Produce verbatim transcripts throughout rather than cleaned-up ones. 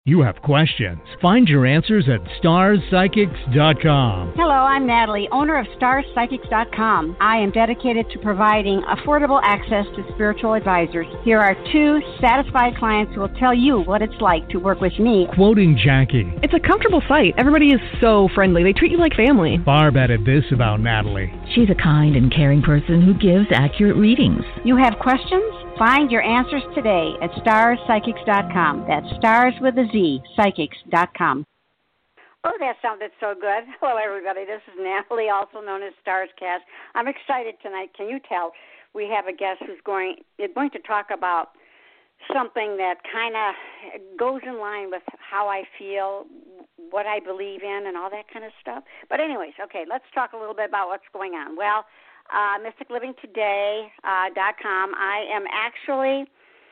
You have questions. Find your answers at stars psychics dot com. Hello, I'm Natalie, owner of stars psychics dot com. I am dedicated to providing affordable access to spiritual advisors. Here are two satisfied clients who will tell you what it's like to work with me. Quoting Jackie. It's a comfortable site. Everybody is so friendly. They treat you like family. Barb added this about Natalie. She's a kind and caring person who gives accurate readings. You have questions? Find your answers today at stars psychics dot com. That's stars with a Z, psychics dot com. Oh, that sounded so good. Hello, everybody. This is Natalie, also known as StarsCast. I'm excited tonight. Can you tell? We have a guest who's going, is going to talk about something that kind of goes in line with how I feel, what I believe in, and all that kind of stuff. But anyways, okay, let's talk a little bit about what's going on. Well, Uh, mystic living today dot com. I am actually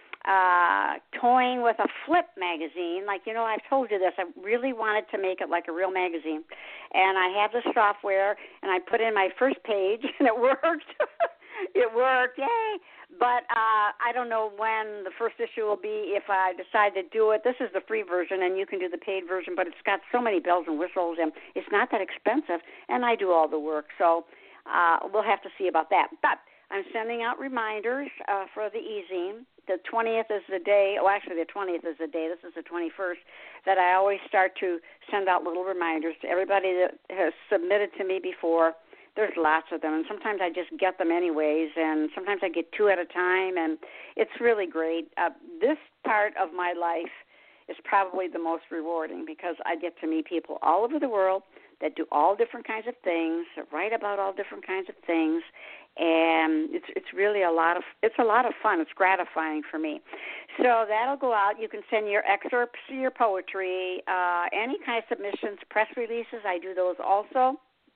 uh, toying with a flip magazine. Like, you know, I've told you this. I really wanted to make it like a real magazine. And I have the software, and I put in my first page, and it worked. It worked. Yay. But uh, I don't know when the first issue will be if I decide to do it. This is the free version, and you can do the paid version, but it's got so many bells and whistles, and it's not that expensive, and I do all the work. So Uh, we'll have to see about that. But I'm sending out reminders uh, for the e-zine. The twentieth is the day, oh, actually the twentieth is the day, this is the twenty-first, that I always start to send out little reminders to everybody that has submitted to me before. There's lots of them, and sometimes I just get them anyways, and sometimes I get two at a time, and it's really great. Uh, this part of my life is probably the most rewarding because I get to meet people all over the world that do all different kinds of things, that write about all different kinds of things, and it's it's really a lot of it's a lot of fun. It's gratifying for me. So that'll go out. You can send your excerpts, your poetry, uh, any kind of submissions, press releases. I do those also,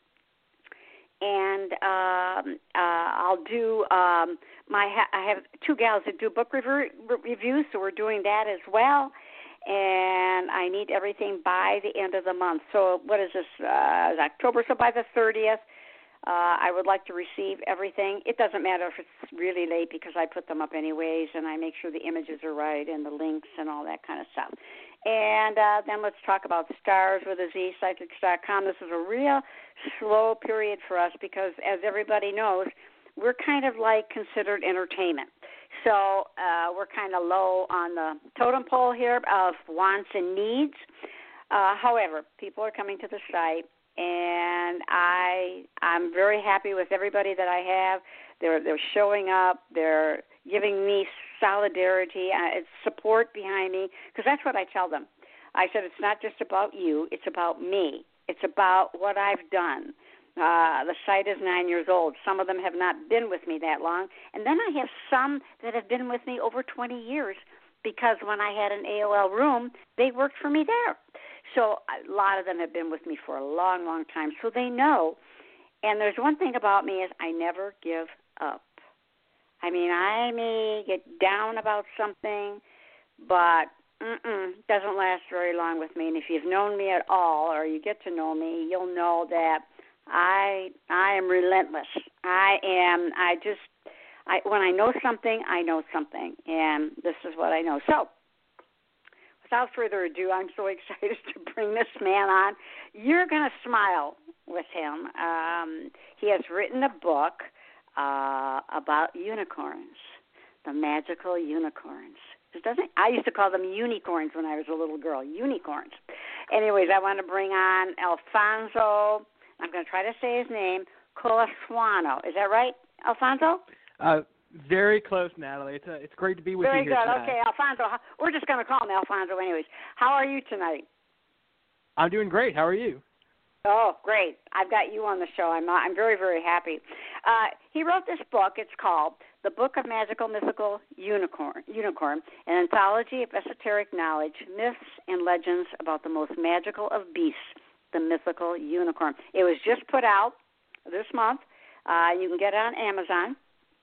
and um, uh, I'll do um, my. Ha- I have two gals that do book review, reviews, so we're doing that as well. And I need everything by the end of the month. So what is this, uh, October? So by the thirtieth, uh, I would like to receive everything. It doesn't matter if it's really late because I put them up anyways, and I make sure the images are right and the links and all that kind of stuff. And uh, then let's talk about stars with a Z, psychics dot com. This is a real slow period for us because, as everybody knows, we're kind of like considered entertainment. So uh, we're kind of low on the totem pole here of wants and needs. Uh, however, people are coming to the site, and I I'm very happy with everybody that I have. They're they're showing up. They're giving me solidarity, uh, it's support behind me, because that's what I tell them. I said it's not just about you. It's about me. It's about what I've done. Uh, the site is nine years old. Some of them have not been with me that long. And then I have some that have been with me over twenty years because when I had an A O L room, they worked for me there. So a lot of them have been with me for a long, long time. So they know. And there's one thing about me is I never give up. I mean, I may get down about something, but mm-mm, doesn't last very long with me. And if you've known me at all or you get to know me, you'll know that I I am relentless. I am, I just, I when I know something, I know something, and this is what I know. So, without further ado, I'm so excited to bring this man on. You're going to smile with him. Um, he has written a book uh, about unicorns, the magical unicorns. It doesn't. I used to call them unicorns when I was a little girl, unicorns. Anyways, I want to bring on Alfonso. I'm going to try to say his name, Colasano. Is that right, Alfonso? Uh, very close, Natalie. It's a, it's great to be with very you here good. tonight. Okay, Alfonso. We're just going to call him Alfonso anyways. How are you tonight? I'm doing great. How are you? Oh, great. I've got you on the show. I'm I'm very, very happy. Uh, he wrote this book. It's called The Book of Magical Mythical Unicorn, Unicorn, an anthology of esoteric knowledge, myths, and legends about the most magical of beasts, the mythical unicorn. It was just put out this month. Uh, you can get it on Amazon.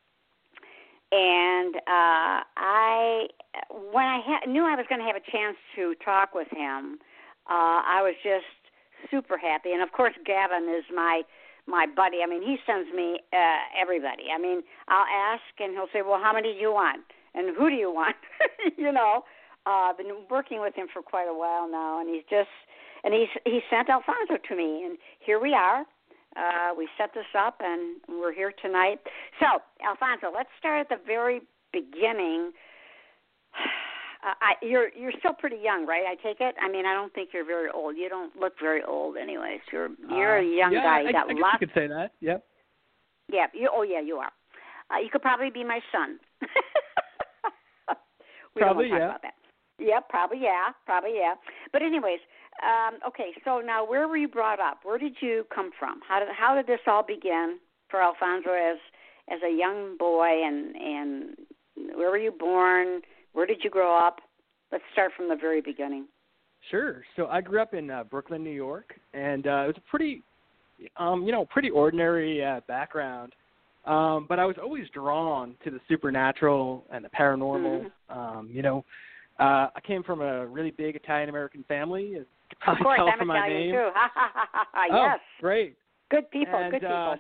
And uh, I, when I ha- knew I was going to have a chance to talk with him, uh, I was just super happy. And, of course, Gavin is my my buddy. I mean, he sends me uh, everybody. I mean, I'll ask, and he'll say, well, how many do you want? And who do you want? you know. Uh, I've been working with him for quite a while now, and he's just and he's he sent Alfonso to me, and here we are. Uh, we set this up, and we're here tonight. So, Alfonso, let's start at the very beginning. Uh, I, you're you're still pretty young, right? I take it. I mean, I don't think you're very old. You don't look very old, anyways. You're you're uh, a young yeah, guy. You I, got I guess lots. you could say that. Yep. Yeah. You, oh, yeah. You are. Uh, you could probably be my son. we probably don't want to talk yeah. about that. Yeah. Probably yeah. Probably yeah. But anyways, um, okay. So now, where were you brought up? Where did you come from? How did how did this all begin for Alfonso as as a young boy, and and where were you born? Where did you grow up? Let's start from the very beginning. Sure. So I grew up in uh, Brooklyn, New York, and uh, it was a pretty, um, you know, pretty ordinary uh, background. Um, but I was always drawn to the supernatural and the paranormal. Mm-hmm. Um, you know, uh, I came from a really big Italian-American family, as you can probably Of course, tell I'm from my Italian name. too. Oh, yes. great. Good people, and, good people. Uh,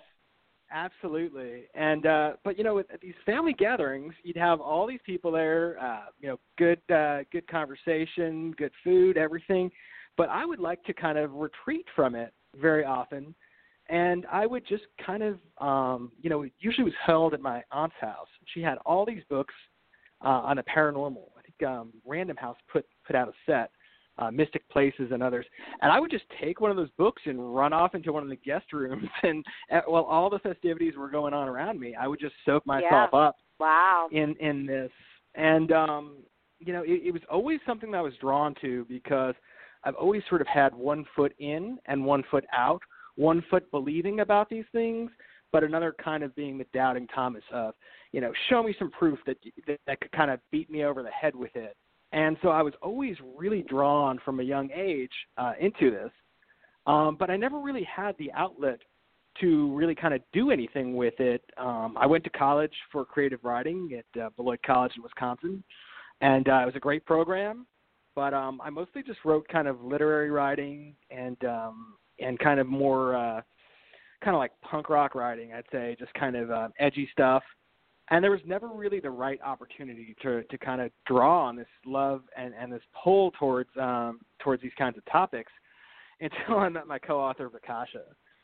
absolutely. And uh, but you know, at, at these family gatherings, you'd have all these people there. Uh, you know, good uh, good conversation, good food, everything. But I would like to kind of retreat from it very often, and I would just kind of, um, you know, it usually was held at my aunt's house. She had all these books uh, on the paranormal. I think um, Random House put put out a set. Uh, Mystic Places and others, and I would just take one of those books and run off into one of the guest rooms, and uh, while all the festivities were going on around me, I would just soak myself yeah. up wow. in in this. And um, you know, it, it was always something that I was drawn to because I've always sort of had one foot in and one foot out, one foot believing about these things, but another kind of being the doubting Thomas of, you know, show me some proof that that, that could kind of beat me over the head with it. And so I was always really drawn from a young age uh, into this, um, but I never really had the outlet to really kind of do anything with it. Um, I went to college for creative writing at uh, Beloit College in Wisconsin, and uh, it was a great program, but um, I mostly just wrote kind of literary writing and um, and kind of more uh, kind of like punk rock writing, I'd say, just kind of uh, edgy stuff. And there was never really the right opportunity to to kind of draw on this love and, and this pull towards um, towards these kinds of topics until I met my co-author, Vikasha.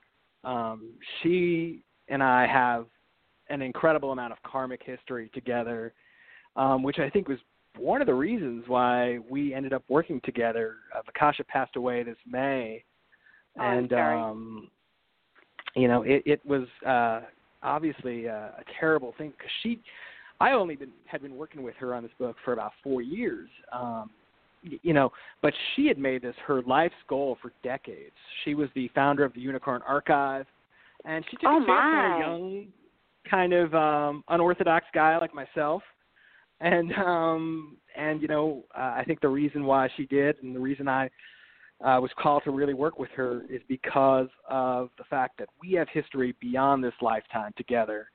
Um, she and I have an incredible amount of karmic history together, um, which I think was one of the reasons why we ended up working together. Uh, Vikasha passed away this May, oh, and um, you know it, it was. Uh, obviously uh, a terrible thing because she, I only been, had been working with her on this book for about four years, um, y- you know, but she had made this her life's goal for decades. She was the founder of the Unicorn Archive, and she took oh, a chance on my. a young, kind of um, unorthodox guy like myself, and um, and you know, uh, I think the reason why she did, and the reason I Uh, was called to really work with her is because of the fact that we have history beyond this lifetime together.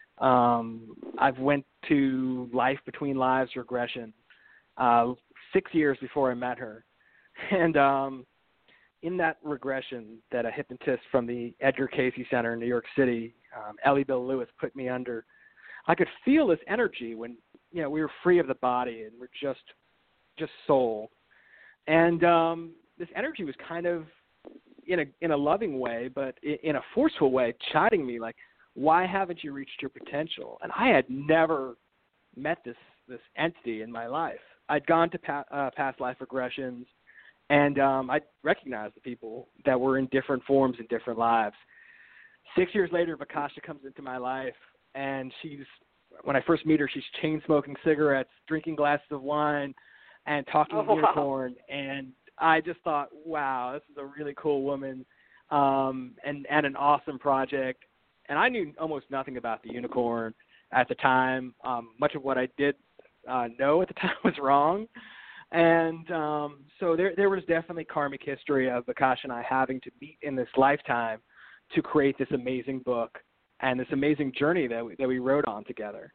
Um, I've went to Life Between Lives regression uh, six years before I met her. And um, in that regression that a hypnotist from the Edgar Cayce Center in New York City, um, Ellie Bill Lewis, put me under, I could feel this energy when, you know, we were free of the body and we're just, just soul. And um, this energy was kind of in a in a loving way, but in a forceful way, chiding me like, why haven't you reached your potential? And I had never met this this entity in my life. I'd gone to pa- uh, past life regressions, and um, I recognized the people that were in different forms in different lives. Six years later, Vikasha comes into my life, and she's, when I first meet her, she's chain-smoking cigarettes, drinking glasses of wine, and talking oh, unicorn, wow. and I just thought, wow, this is a really cool woman, um, and, and an awesome project. And I knew almost nothing about the unicorn at the time. Um, much of what I did uh, know at the time was wrong. And um, so there there was definitely karmic history of Vikasha and I having to meet in this lifetime to create this amazing book and this amazing journey that we, that we wrote on together.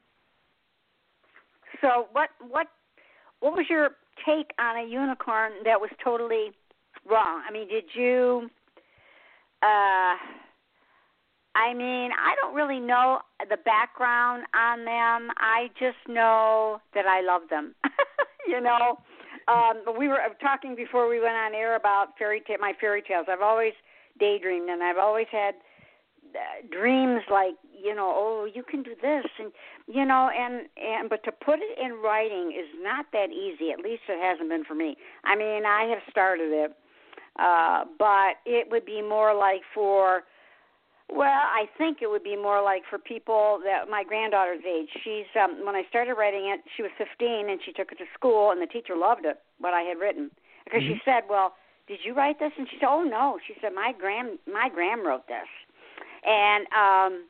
So what what what was your take on a unicorn that was totally wrong? I mean, did you uh I mean, I don't really know the background on them. I just know that I love them. you know, um, we were talking before we went on air about fairy ta- my fairy tales. I've always daydreamed, and I've always had uh, dreams like, you know, oh, you can do this, and you know, and and but to put it in writing is not that easy. At least it hasn't been for me. I mean, I have started it, uh, but it would be more like for. Well, I think it would be more like for people that my granddaughter's age. She's um, when I started writing it, she was fifteen, and she took it to school, and the teacher loved it, what I had written, because mm-hmm. she said, "Well, did you write this?" And she said, "Oh no," she said, "My grand my gran wrote this," and um,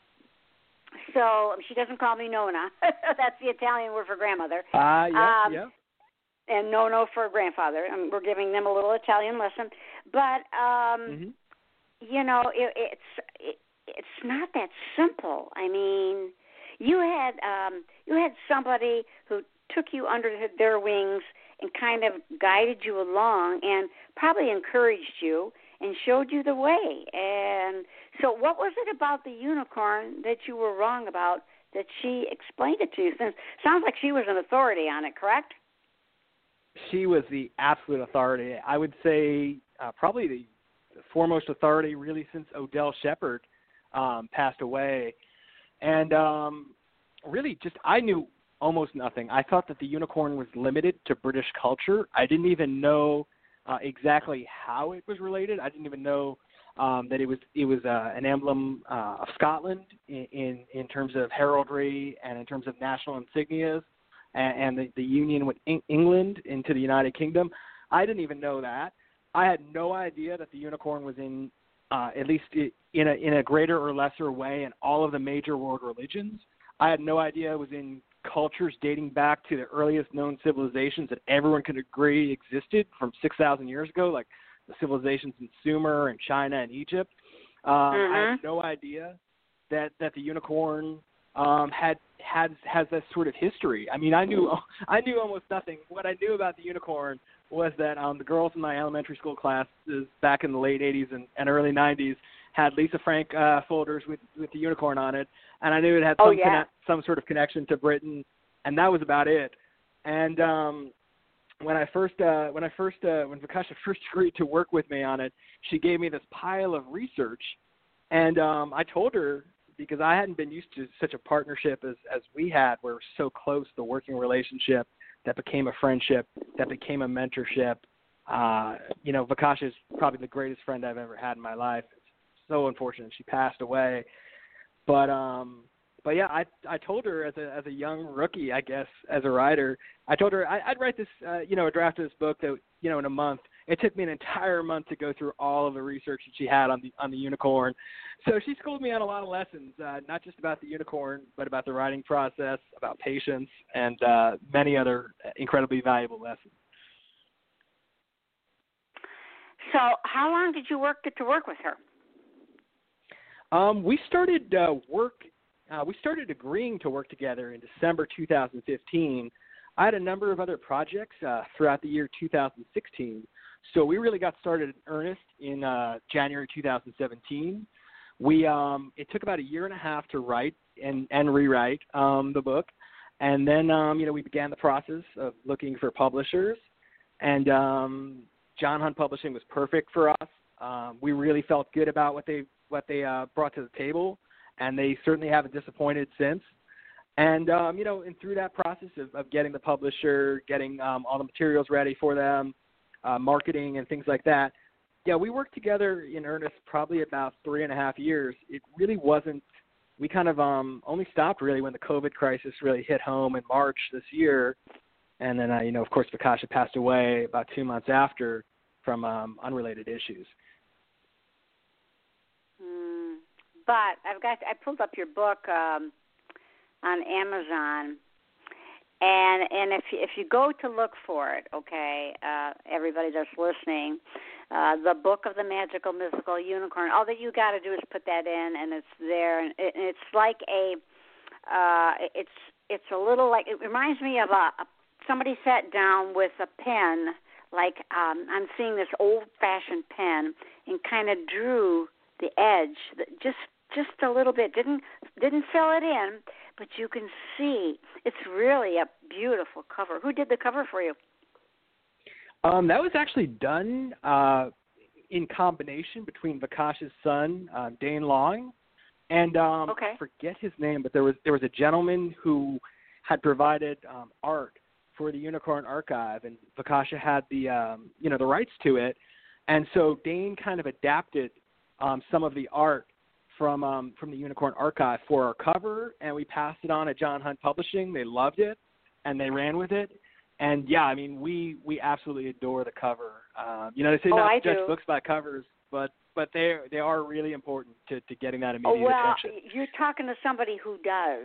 so she doesn't call me Nona. That's the Italian word for grandmother. Ah, uh, yeah, um, yeah. And Nono for grandfather. I mean, we're giving them a little Italian lesson, but um, mm-hmm. you know, it, it's. It, It's not that simple. I mean, you had um, you had somebody who took you under their wings and kind of guided you along and probably encouraged you and showed you the way. And so what was it about the unicorn that you were wrong about that she explained it to you? Since sounds like she was an authority on it, correct? She was the absolute authority. I would say uh, probably the, the foremost authority really since Odell Shepard Um, passed away, and um, really just I knew almost nothing. I thought that the unicorn was limited to British culture. I didn't even know uh, exactly how it was related. I didn't even know um, that it was it was uh, an emblem uh, of Scotland in, in in terms of heraldry and in terms of national insignias, and, and the, the union with Eng- England into the United Kingdom. I didn't even know that. I had no idea that the unicorn was in Uh, at least in a in a greater or lesser way in all of the major world religions. I had no idea it was in cultures dating back to the earliest known civilizations that everyone could agree existed from six thousand years ago, like the civilizations in Sumer and China and Egypt. Um, mm-hmm. I had no idea that, that the unicorn um, had had has this sort of history. I mean, I knew I knew almost nothing. What I knew about the unicorn was that um, the girls in my elementary school classes back in the late eighties and, and early nineties had Lisa Frank uh, folders with, with the unicorn on it, and I knew it had some oh, yeah. conne- some sort of connection to Britain, and that was about it. And um, when I first uh, when I first uh, when Vikasha first agreed to work with me on it, she gave me this pile of research, and um, I told her, because I hadn't been used to such a partnership as, as we had, where we're so close, the working relationship that became a friendship, that became a mentorship. Uh, you know, Vikasha is probably the greatest friend I've ever had in my life. It's so unfortunate she passed away. But um, but yeah, I I told her as a as a young rookie, I guess, as a writer, I told her I, I'd write this, uh, you know, a draft of this book that, you know, in a month. It took me an entire month to go through all of the research that she had on the on the unicorn. So she schooled me on a lot of lessons, uh, not just about the unicorn, but about the writing process, about patience, and uh, many other incredibly valuable lessons. So how long did you work get to work with her? Um, we started uh, work. Uh, we started agreeing to work together in December two thousand fifteen. I had a number of other projects uh, throughout the year two thousand sixteen. So we really got started in earnest in uh, January two thousand seventeen. We um, it took about a year and a half to write and, and rewrite um, the book, and then um, you know we began the process of looking for publishers. And um, John Hunt Publishing was perfect for us. Um, we really felt good about what they what they uh, brought to the table, and they certainly haven't disappointed since. And um, you know, and through that process of, of getting the publisher, getting um, all the materials ready for them, uh, marketing and things like that, yeah, we worked together in earnest probably about three and a half years. It really wasn't. We kind of um, only stopped really when the COVID crisis really hit home in March this year, and then uh, you know, of course, Vikasha passed away about two months after from um, unrelated issues. Mm, but I've got I pulled up your book um, on Amazon. And and if you, if you go to look for it, okay, uh, everybody that's listening, uh, the Book of the Magical Mythical Unicorn, all that you got to do is put that in, and it's there. And, it, and it's like a, uh, it's it's a little like, it reminds me of a, a somebody sat down with a pen, like um, I'm seeing this old-fashioned pen, and kind of drew the edge, just just a little bit, didn't didn't fill it in. But you can see it's really a beautiful cover. Who did the cover for you? Um, that was actually done uh, in combination between Vikasha's son, uh, Dane Long, and um, Okay. I forget his name, but there was there was a gentleman who had provided um, art for the Unicorn Archive, and Vikasha had the um, you know the rights to it, and so Dane kind of adapted um, some of the art from um, from the Unicorn Archive for our cover, and we passed it on at John Hunt Publishing. They loved it, and they ran with it. And yeah, I mean, we, we absolutely adore the cover. Um, you know, they say Oh, not I to judge do. books by covers, but but they they are really important to, to getting that immediate Oh, well, attention. you're talking to somebody who does.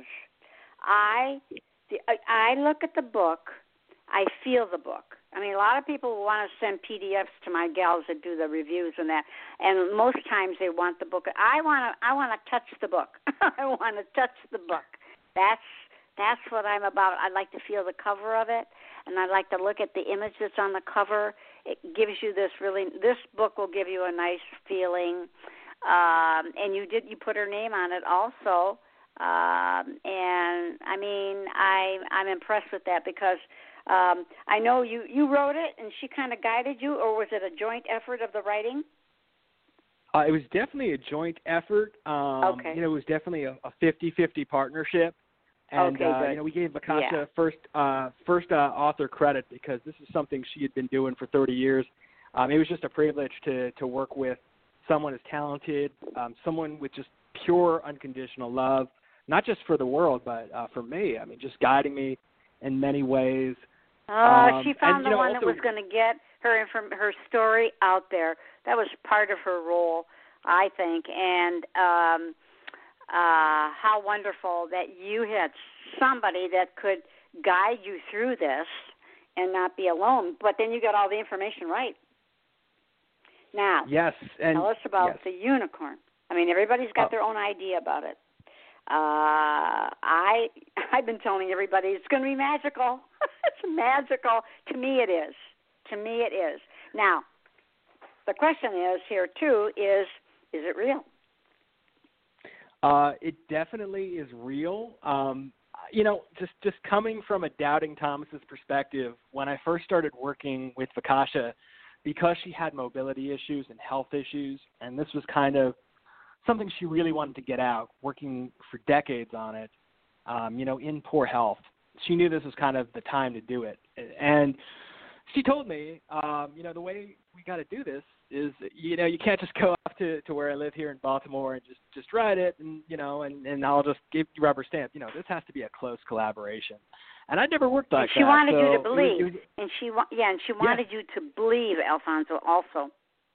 I, the, I I look at the book, I feel the book. I mean, a lot of people want to send P D Fs to my gals that do the reviews and that, and most times they want the book. I want to I want to touch the book. I want to touch the book. That's that's what I'm about. I like to feel the cover of it, and I like to look at the image that's on the cover. It gives you this really. This book will give you a nice feeling, um, and you did you put her name on it also. Um, and I mean, I I'm impressed with that because um, I know you you wrote it, and she kind of guided you, or was it a joint effort of the writing? Uh, it was definitely a joint effort. Um, Okay. You know, it was definitely a, a fifty-fifty partnership. And, Okay, uh, good. you know, we gave Vikasha Yeah. first uh, first uh, author credit because this is something she had been doing for thirty years. Um, it was just a privilege to, to work with someone as talented, um, someone with just pure, unconditional love, not just for the world, but uh, for me. I mean, just guiding me in many ways. Oh, Um, she found and, the you know, one also- that was going to get her inform- her story out there. That was part of her role, I think. And um, uh, how wonderful that you had somebody that could guide you through this and not be alone. But then you got all the information right. Now, Yes. And, tell us about yes. the unicorn. I mean, everybody's got Oh. their own idea about it. Uh, I I've been telling everybody it's going to be magical. It's magical. To me, it is. To me, it is. Now, the question is here too: is is it real? Uh, it definitely is real. Um, you know, just, just coming from a doubting Thomas's perspective, when I first started working with Vikasha, because she had mobility issues and health issues, and this was kind of something she really wanted to get out, working for decades on it, um, you know, in poor health. She knew this was kind of the time to do it. And she told me, um, you know, the way we got to do this is, you know, you can't just go off to, to where I live here in Baltimore and just, just write it and, you know, and, and I'll just give you rubber stamp. You know, this has to be a close collaboration. And I'd never worked like and she that. wanted so you to it was- believe, it was, and she wa- yeah, and she wanted you to believe, Alfonso, also.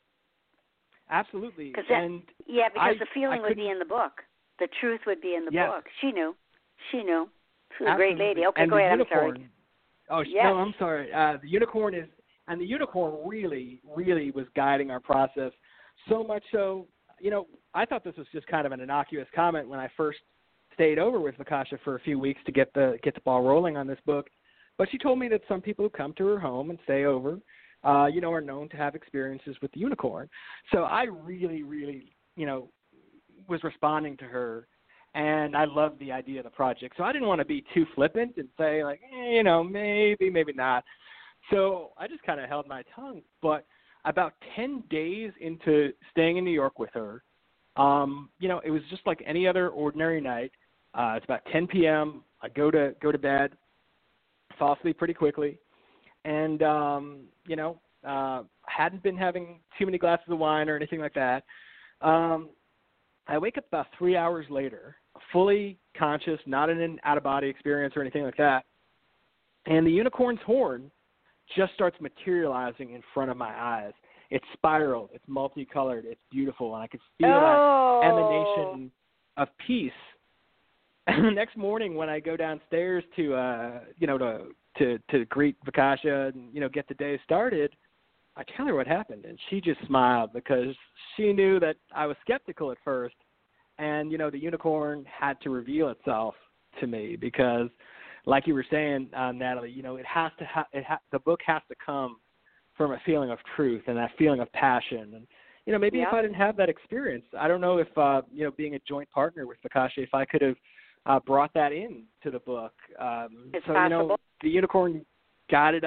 absolutely. Cause that, and yeah, because I- the feeling I would be couldn't- in the book. The truth would be in the Yes. book. She knew. She knew. She was a great Absolutely. lady. Okay, and go the ahead. Unicorn, I'm sorry. Oh, sh- Yes. no, I'm sorry. Uh, the unicorn is, and the unicorn really, really was guiding our process. So much so, you know, I thought this was just kind of an innocuous comment when I first stayed over with Vikasha for a few weeks to get the get the ball rolling on this book. But she told me that some people who come to her home and stay over, uh, you know, are known to have experiences with the unicorn. So I really, really, you know, was responding to her. And I loved the idea of the project. So I didn't want to be too flippant and say, like, eh, you know, maybe, maybe not. So I just kind of held my tongue. But about ten days into staying in New York with her, um, you know, it was just like any other ordinary night. Uh, it's about ten p.m. I go to go to bed, fall asleep pretty quickly. And, um, you know, uh, hadn't been having too many glasses of wine or anything like that. Um, I wake up about three hours later, fully conscious, not in an out-of-body experience or anything like that, and the unicorn's horn just starts materializing in front of my eyes. It's spiraled, it's multicolored, it's beautiful, and I could feel Oh. that emanation of peace. And the next morning when I go downstairs to, uh, you know, to, to, to greet Vikasha and, you know, get the day started, I tell her what happened, and she just smiled because she knew that I was skeptical at first. And, you know, the unicorn had to reveal itself to me because, like you were saying, uh, Natalie, you know, it has to ha- it ha- the book has to come from a feeling of truth and that feeling of passion. And, you know, maybe Yep. if I didn't have that experience, I don't know if, uh, you know, being a joint partner with Vikasha, if I could have uh, brought that in to the book. Um, It's so, you know, possible. the unicorn guided us,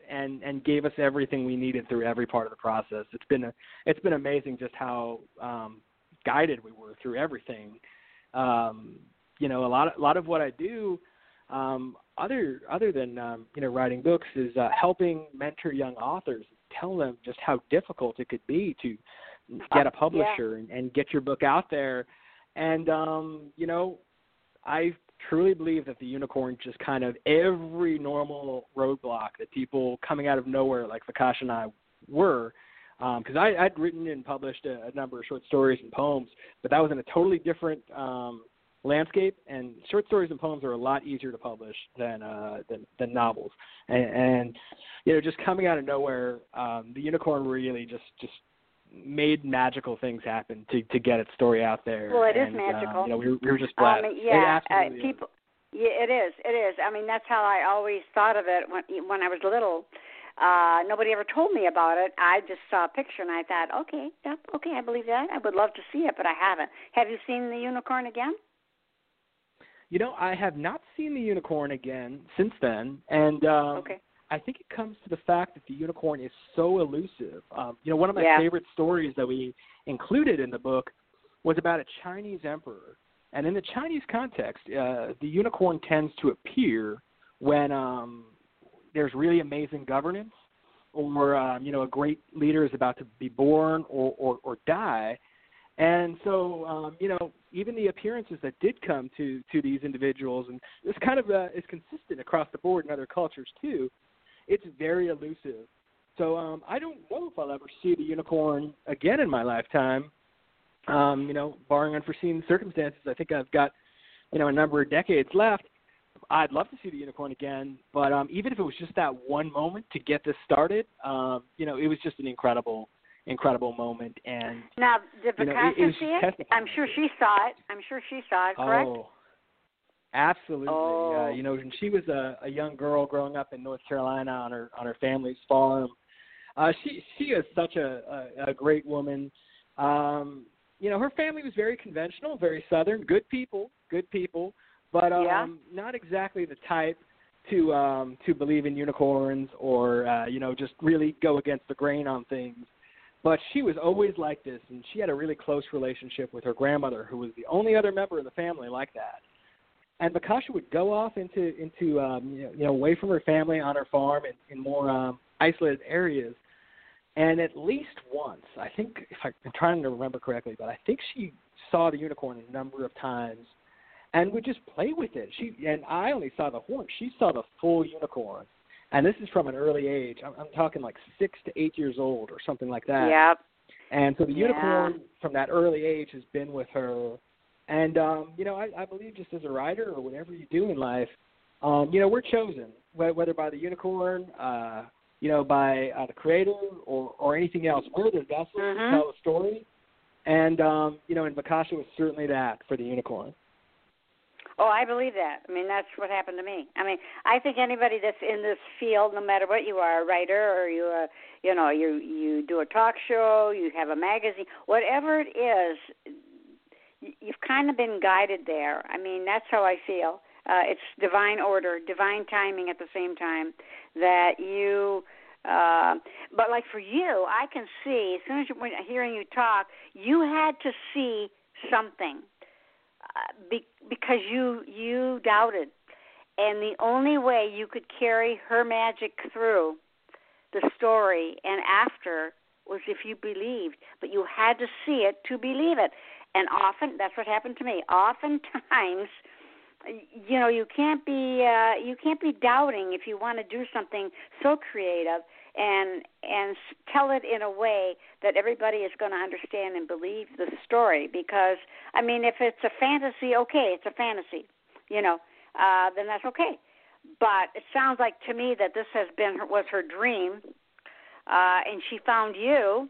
and, and gave us everything we needed through every part of the process. It's been a, it's been amazing just how um, guided we were through everything. Um, you know, a lot of, a lot of what I do, um, other other than um, you know writing books, is uh, helping mentor young authors, tell them just how difficult it could be to get a publisher yeah. and, and get your book out there. And um, you know, I truly believe that the unicorn just kind of every normal roadblock that people coming out of nowhere like Vikas and I were. Because um, I'd written and published a, a number of short stories and poems, but that was in a totally different um, landscape. And short stories and poems are a lot easier to publish than uh, than, than novels. And, and you know, just coming out of nowhere, um, the unicorn really just, just made magical things happen to, to get its story out there. Well, it and, is magical. Um, you know, we were, we were just blessed. Um, yeah, it uh, people. Is. Yeah, it is. It is. I mean, that's how I always thought of it when when I was little. Uh, nobody ever told me about it. I just saw a picture and I thought, okay, yep, okay, I believe that. I would love to see it, but I haven't. Have you seen the unicorn again? You know, I have not seen the unicorn again since then, and um, okay. I think it comes to the fact that the unicorn is so elusive. Um, you know, one of my yeah. favorite stories that we included in the book was about a Chinese emperor, and in the Chinese context, uh, the unicorn tends to appear when um, there's really amazing governance, or um, you know, a great leader is about to be born or, or, or die. And so, um, you know, even the appearances that did come to, to these individuals, and this kind of uh, is consistent across the board in other cultures too, it's very elusive. So um, I don't know if I'll ever see the unicorn again in my lifetime. Um, you know, barring unforeseen circumstances, I think I've got, you know, a number of decades left. I'd love to see the unicorn again, but um, even if it was just that one moment to get this started, um, you know, it was just an incredible, incredible moment. And now, did you know, Vikas it, it see it? I'm sure she saw it. I'm sure she saw it. Correct? Oh, absolutely. Oh. Uh, you know, when she was a, a young girl growing up in North Carolina on her on her family's farm, uh, she she is such a, a, a great woman. Um, you know, her family was very conventional, very Southern, good people, good people. But um, yeah. not exactly the type to um, to believe in unicorns or, uh, you know, just really go against the grain on things. But she was always like this, and she had a really close relationship with her grandmother, who was the only other member of the family like that. And Vikas would go off into, into um, you, know, you know, away from her family on her farm in, in more um, isolated areas. And at least once, I think, if I, I'm trying to remember correctly, but I think she saw the unicorn a number of times and would just play with it. She and I only saw the horn. She saw the full unicorn, and this is from an early age. I'm, I'm talking like six to eight years old or something like that. Yep. And so the yeah. unicorn from that early age has been with her. And um, you know, I, I believe just as a writer or whatever you do in life, um, you know, we're chosen, whether by the unicorn, uh, you know, by uh, the creator or or anything else. We're the vessel mm-hmm. to tell a story. And um, you know, and Vikas was certainly that for the unicorn. Oh, I believe that. I mean, that's what happened to me. I mean, I think anybody that's in this field, no matter what you are, a writer or you, uh, you know, you you do a talk show, you have a magazine, whatever it is, you've kind of been guided there. I mean, that's how I feel. Uh, it's divine order, divine timing at the same time that you. Uh, but like for you, I can see as soon as you're hearing you talk, you had to see something. Uh, be, because you you doubted, and the only way you could carry her magic through the story and after was if you believed, but you had to see it to believe it. And often, that's what happened to me. Oftentimes, you know, you can't be uh, you can't be doubting if you want to do something so creative and and tell it in a way that everybody is going to understand and believe the story. Because, I mean, if it's a fantasy, okay, it's a fantasy, you know, uh, then that's okay. But it sounds like to me that this has been was her dream, uh, and she found you,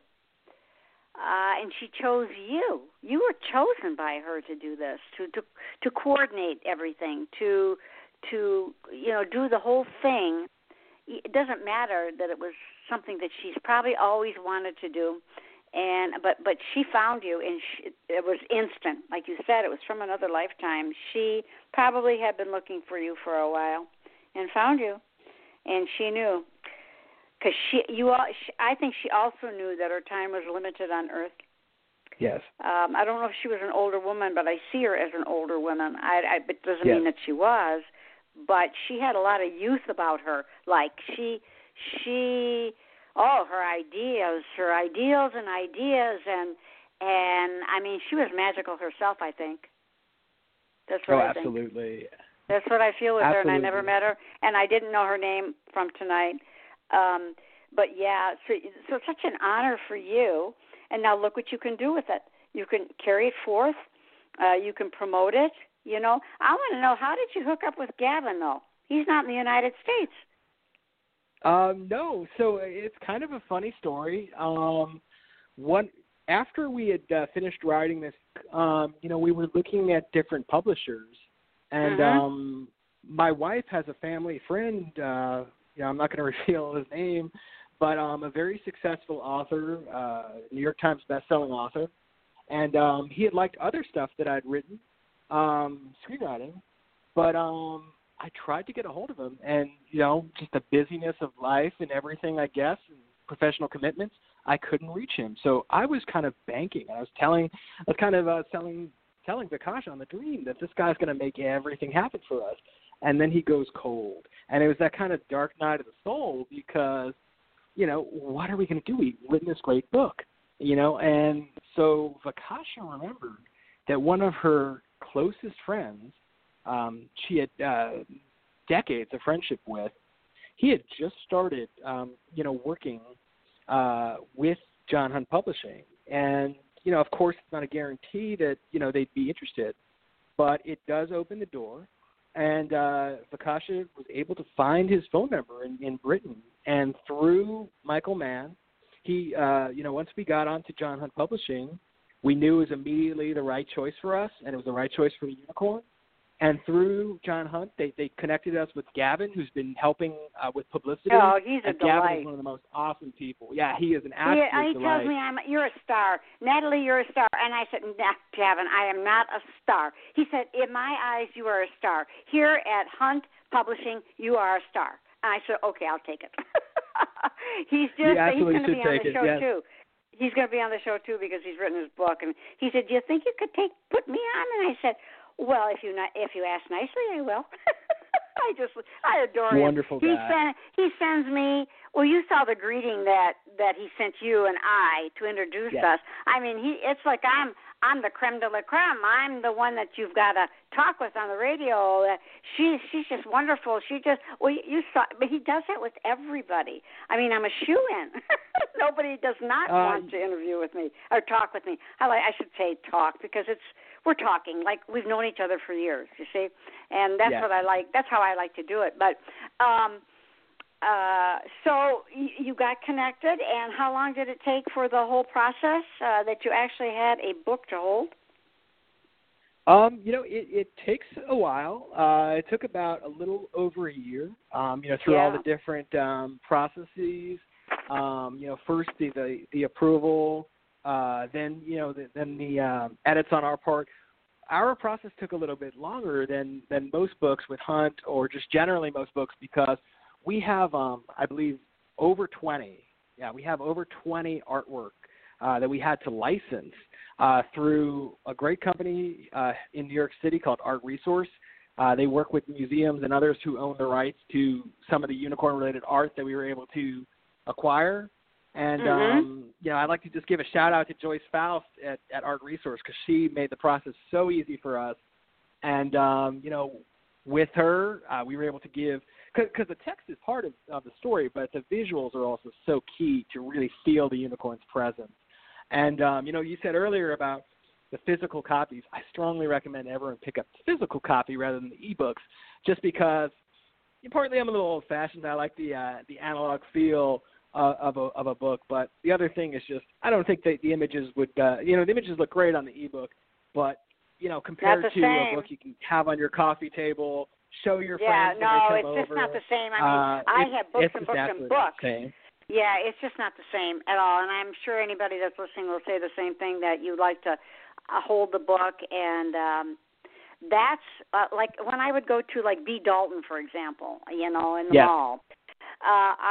uh, and she chose you. You were chosen by her to do this, to to to coordinate everything, to to you know do the whole thing. It doesn't matter that it was something that she's probably always wanted to do, and but but she found you, and she, it was instant. Like you said, it was from another lifetime. She probably had been looking for you for a while and found you, and she knew. Because she, you, all, she, I think she also knew that her time was limited on Earth. Yes. Um, I don't know if she was an older woman, but I see her as an older woman. I, I, it doesn't yes. mean that she was, but she had a lot of youth about her. Like she, she, oh, her ideas, her ideals and ideas, and and I mean, she was magical herself. I think. That's what oh, I think. absolutely. That's what I feel with absolutely. her, and I never met her, and I didn't know her name from tonight. Um, but yeah, so so it's such an honor for you. And now look what you can do with it. You can carry it forth. Uh, you can promote it. You know, I want to know, how did you hook up with Gavin, though? He's not in the United States. Um, no, so it's kind of a funny story. Um, one after we had uh, finished writing this, um, you know, we were looking at different publishers, and mm-hmm. um, my wife has a family friend. Uh, you know, I'm not going to reveal his name. But um, a very successful author, uh, New York Times bestselling author, and um, he had liked other stuff that I'd written, um, screenwriting, but um, I tried to get a hold of him, and, you know, just the busyness of life and everything, I guess, and professional commitments, I couldn't reach him. So I was kind of banking. I was telling, I was kind of uh, telling, telling Vikash on the dream that this guy's going to make everything happen for us, and then he goes cold. And it was that kind of dark night of the soul because, you know, what are we going to do? We've written this great book, you know, and so Vakasha remembered that one of her closest friends, um, she had uh, decades of friendship with, he had just started, um, you know, working uh, with John Hunt Publishing. And, you know, of course, it's not a guarantee that, you know, they'd be interested, but it does open the door. And uh, Vakasha was able to find his phone number in, in Britain. And through Michael Mann, he, uh, you know, once we got onto John Hunt Publishing, we knew it was immediately the right choice for us, and it was the right choice for the Unicorn. And through John Hunt, they, they connected us with Gavin, who's been helping uh, with publicity. Oh, he's a and Gavin delight. is one of the most awesome people. Yeah, he is an absolute he, he delight. tells me, I'm, you're a star. Natalie, you're a star. And I said, nah, Gavin, I am not a star. He said, in my eyes, you are a star. Here at Hunt Publishing, you are a star. And I said, okay, I'll take it. he's just, he's going to be on the it, show, yes. too. He's going to be on the show, too, because he's written his book. And he said, do you think you could take put me on? And I said, well, if you not, if you ask nicely, I will. I just I adore him. Wonderful he guy. Send, he sends me. Well, you saw the greeting that, that he sent you and I to introduce yes. us. I mean, he it's like I'm I'm the creme de la creme. I'm the one that you've got to talk with on the radio. Uh, she she's just wonderful. She just well you, you saw, but he does that with everybody. I mean, I'm a shoo-in. Nobody does not uh, want to interview with me or talk with me. I like I should say talk because it's. We're talking like we've known each other for years, you see, and that's yes. what I like. That's how I like to do it. But um, uh, so you, you got connected, and how long did it take for the whole process uh, that you actually had a book to hold? Um, you know, it, it takes a while. Uh, it took about a little over a year. Um, you know, through yeah. all the different um, processes. Um, you know, first the the, the approval. Uh, then, you know, the, then the um, edits on our part. Our process took a little bit longer than, than most books with Hunt or just generally most books because we have, um, I believe, over twenty. Yeah, we have over twenty artwork uh, that we had to license uh, through a great company uh, in New York City called Art Resource. Uh, they work with museums and others who own the rights to some of the unicorn-related art that we were able to acquire. And, mm-hmm. um, you know, I'd like to just give a shout-out to Joyce Faust at, at Art Resource because she made the process so easy for us. And, um, you know, with her, uh, we were able to give – because the text is part of, of the story, but the visuals are also so key to really feel the unicorn's presence. And, um, you know, you said earlier about the physical copies. I strongly recommend everyone pick up the physical copy rather than the e-books just because partly I'm a little old-fashioned. I like the uh, the analog feel Uh, of a of a book, but the other thing is just I don't think that the images would uh, you know the images look great on the ebook, but you know compared to same. a book you can have on your coffee table, show your yeah, friends no, when they come it's just over. not the same. I mean, uh, I it's, have books it's and books and absolutely books. Not the same. Yeah, it's just not the same at all. And I'm sure anybody that's listening will say the same thing, that you like to uh, hold the book. And um, that's uh, like when I would go to like B. Dalton, for example, you know, in the yes. mall. Uh, I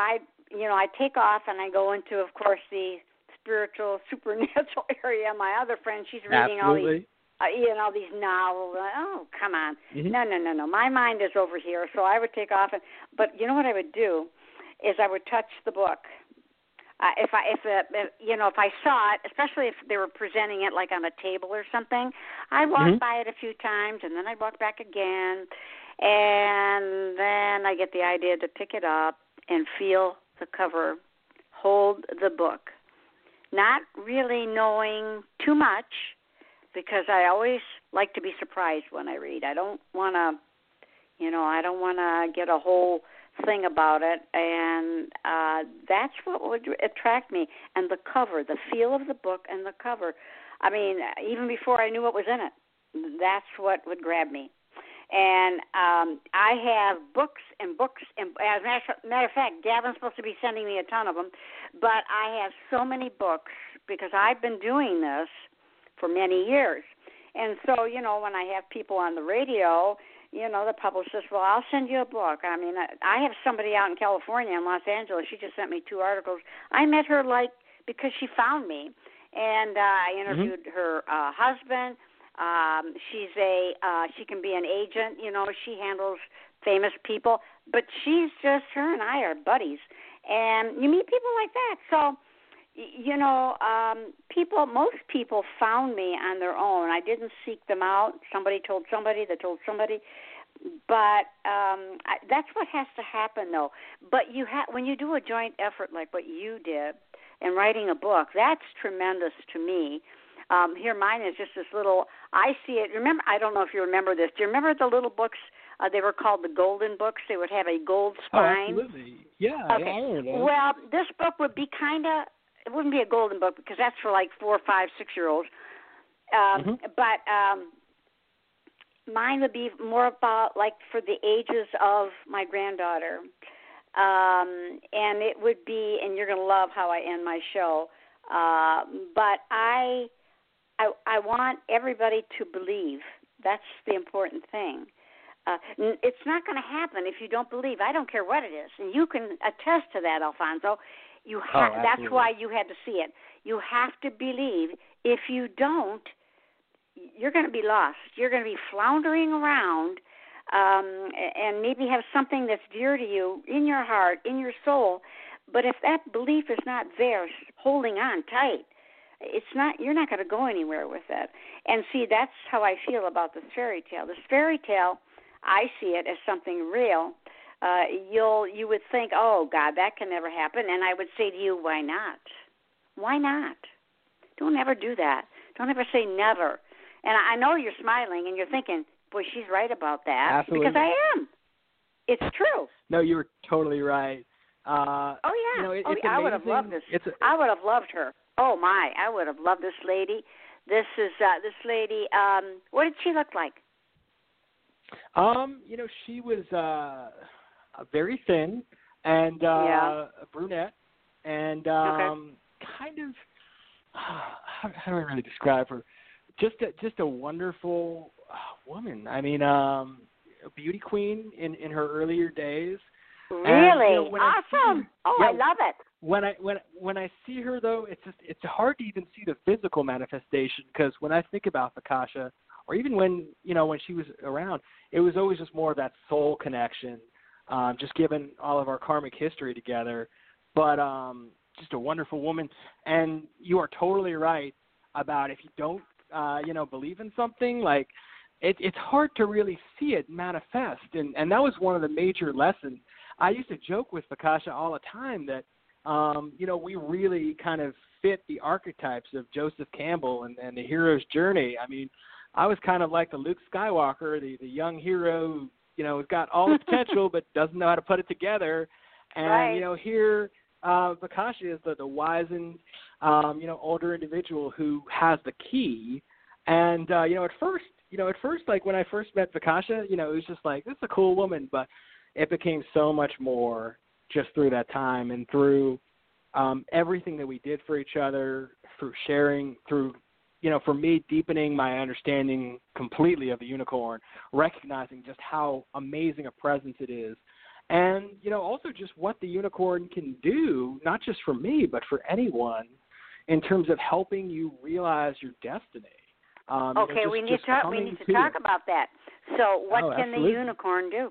you know, I take off and I go into, of course, the spiritual, supernatural area. My other friend, she's reading Absolutely. all these, uh, you know, these novels. Oh, come on. Mm-hmm. No, no, no, no. My mind is over here. So I would take off. And, but you know what I would do is I would touch the book. Uh, if I, if, uh, if you know, if I saw it, especially if they were presenting it like on a table or something, I'd walk Mm-hmm. by it a few times, and then I'd walk back again, and then I get the idea to pick it up and feel the cover, hold the book, not really knowing too much, because I always like to be surprised when I read. I don't want to, you know, I don't want to get a whole thing about it, and uh, that's what would attract me. And the cover, the feel of the book and the cover. I mean, even before I knew what was in it, that's what would grab me. And um, I have books and books, and as a matter of fact, Gavin's supposed to be sending me a ton of them, but I have so many books because I've been doing this for many years. And so, you know, when I have people on the radio, you know, the publisher says, well, I'll send you a book. I mean, I, I have somebody out in California, in Los Angeles. She just sent me two articles. I met her, like, because she found me. And uh, I interviewed mm-hmm. her uh, husband. Um, she's a, uh, she can be an agent. You know, she handles famous people. But she's just, her and I are buddies. And you meet people like that. So, you know, um, people, most people found me on their own. I didn't seek them out. Somebody told somebody that told somebody. But um, I, that's what has to happen, though. But you ha- when you do a joint effort like what you did in writing a book, that's tremendous to me. Um, here, mine is just this little, I see it. Remember, I don't know if you remember this. Do you remember the little books? Uh, they were called the Golden Books. They would have a gold spine. Oh, absolutely. Yeah, okay. yeah, I remember those. Well, this book would be kind of, it wouldn't be a golden book because that's for like four, five, six-year-olds. Um, mm-hmm. But um, mine would be more about like for the ages of my granddaughter. Um, and it would be, and you're going to love how I end my show, uh, but I, I, I want everybody to believe. That's the important thing. Uh, it's not going to happen if you don't believe. I don't care what it is. And you can attest to that, Alfonso. You ha- oh, that's why you had to see it. You have to believe. If you don't, you're going to be lost. You're going to be floundering around um, and maybe have something that's dear to you in your heart, in your soul. But if that belief is not there, holding on tight, it's not. You're not going to go anywhere with that. And see, that's how I feel about this fairy tale. This fairy tale, I see it as something real. Uh, you'll you would think, oh God, that can never happen, and I would say to you, why not? Why not? Don't ever do that. Don't ever say never. And I know you're smiling and you're thinking, boy, she's right about that. Absolutely. Because I am. It's true. No, you were totally right. Uh, oh yeah. You know, it, oh, it's yeah. I amazing. would have loved this. It's a, I would have loved her. Oh my, I would have loved this lady. This is uh, this lady. Um, what did she look like? Um, you know, she was uh, very thin and uh, yeah. a brunette, and um, okay. kind of how, how do I really describe her? Just a, just a wonderful uh, woman. I mean, um, a beauty queen in, in her earlier days. Really? And, you know, awesome. Her, oh, yeah, I love it. When I when when I see her though, it's just it's hard to even see the physical manifestation, because when I think about Fakasha, or even when you know when she was around, it was always just more of that soul connection, um, just given all of our karmic history together. But um, just a wonderful woman, and you are totally right about if you don't uh, you know believe in something, like it, it's hard to really see it manifest, and and that was one of the major lessons. I used to joke with Fakasha all the time that, um, you know, we really kind of fit the archetypes of Joseph Campbell and, and the hero's journey. I mean, I was kind of like the Luke Skywalker, the, the young hero who, you know, has got all the potential but doesn't know how to put it together. And, right. you know, here uh, Fakasha is the, the wizened, um, you know, older individual who has the key. And, uh, you know, at first, you know, at first, like when I first met Fakasha, you know, it was just like, this is a cool woman, but it became so much more just through that time and through um, everything that we did for each other, through sharing, through, you know, for me, deepening my understanding completely of the unicorn, recognizing just how amazing a presence it is, And, you know, also just what the unicorn can do, not just for me, but for anyone, in terms of helping you realize your destiny. Um, okay, you know, just, we need just to we need to, to talk you. about that. So, what oh, can absolutely. the unicorn do?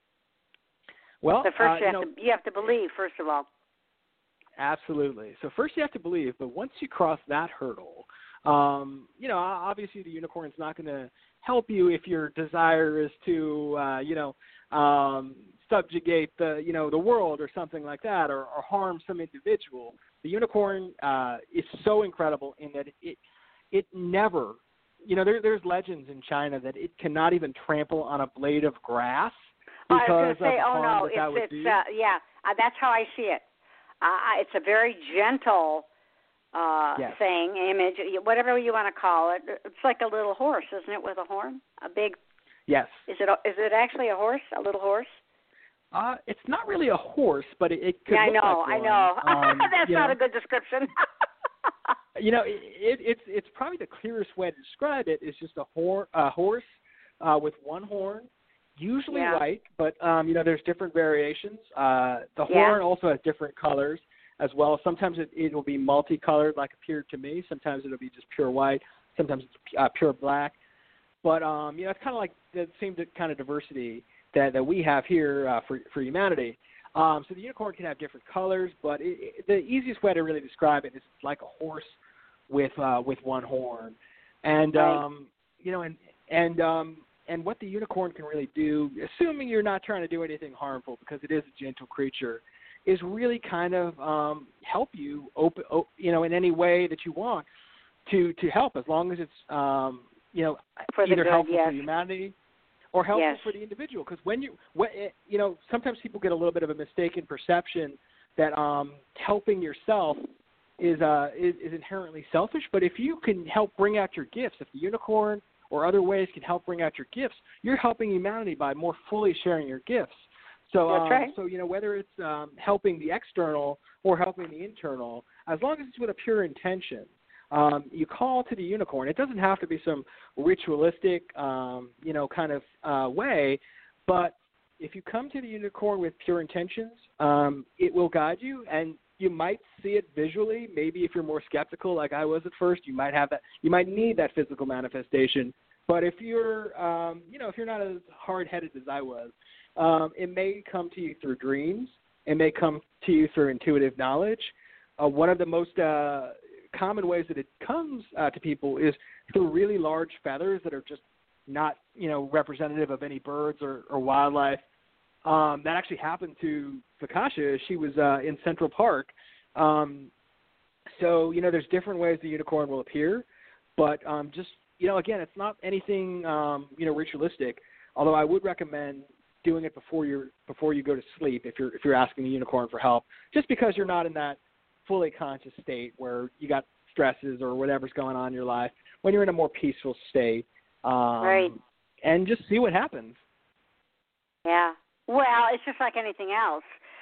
Well, so first uh, you have you know, to you have to believe, first of all. Absolutely. So first you have to believe, but once you cross that hurdle, um, you know, obviously the unicorn's not going to help you if your desire is to, uh, you know, um, subjugate the, you know, the world or something like that, or, or harm some individual. The unicorn uh, is so incredible in that it it never, you know, there, there's legends in China that it cannot even trample on a blade of grass because oh, I was going to say, of the oh harm no, that, that would it's do. it's uh, yeah, uh, that's how I see it. Uh, it's a very gentle uh, yes. thing, image, whatever you want to call it. It's like a little horse, isn't it, with a horn? A big. Yes. Is it? A, is it actually a horse? A little horse? Uh, it's not really a horse, but it, it could yeah, look I know, like one. I know. Um, That's not know, a good description. you know, it, it, it's it's probably the clearest way to describe it is just a, hor- a horse uh, with one horn, usually yeah. white, but um, you know, there's different variations. Uh, the yeah. horn also has different colors as well. Sometimes it, it will be multicolored, like appeared to me. Sometimes it'll be just pure white. Sometimes it's uh, pure black. But um, you know, it's kind of like the same kind of diversity that, that we have here uh, for for humanity. Um, so the unicorn can have different colors, but it, it, the easiest way to really describe it is it's like a horse with uh, with one horn, and right. um, you know, and and um, and what the unicorn can really do, assuming you're not trying to do anything harmful, because it is a gentle creature, is really kind of um, help you open, op- you know, in any way that you want to to help, as long as it's um, you know for either good, helpful yes. for humanity or helpful yes. for the individual. Because when you, when, you know, sometimes people get a little bit of a mistaken perception that um, helping yourself is, uh, is is inherently selfish. But if you can help bring out your gifts, if the unicorn or other ways can help bring out your gifts, you're helping humanity by more fully sharing your gifts. So, That's um, right. so you know, whether it's um, helping the external or helping the internal, as long as it's with a pure intention, Um, you call to the unicorn. It doesn't have to be some ritualistic, um, you know, kind of uh, way, but if you come to the unicorn with pure intentions, um, it will guide you, and you might see it visually. Maybe if you're more skeptical, like I was at first, you might have that. You might need that physical manifestation. But if you're, um, you know, if you're not as hard-headed as I was, um, it may come to you through dreams. It may come to you through intuitive knowledge. Uh, one of the most uh, common ways that it comes uh, to people is through really large feathers that are just not, you know, representative of any birds or, or wildlife. Um, that actually happened to Fakasha. She was uh, in Central Park. Um, so, you know, there's different ways the unicorn will appear, but um, just, you know, again, it's not anything, um, you know, ritualistic, although I would recommend doing it before you're before you go to sleep if you're if you're asking the unicorn for help, just because you're not in that fully conscious state where you got stresses or whatever's going on in your life. When you're in a more peaceful state, um, right, and just see what happens. Yeah. Well, it's just like anything else.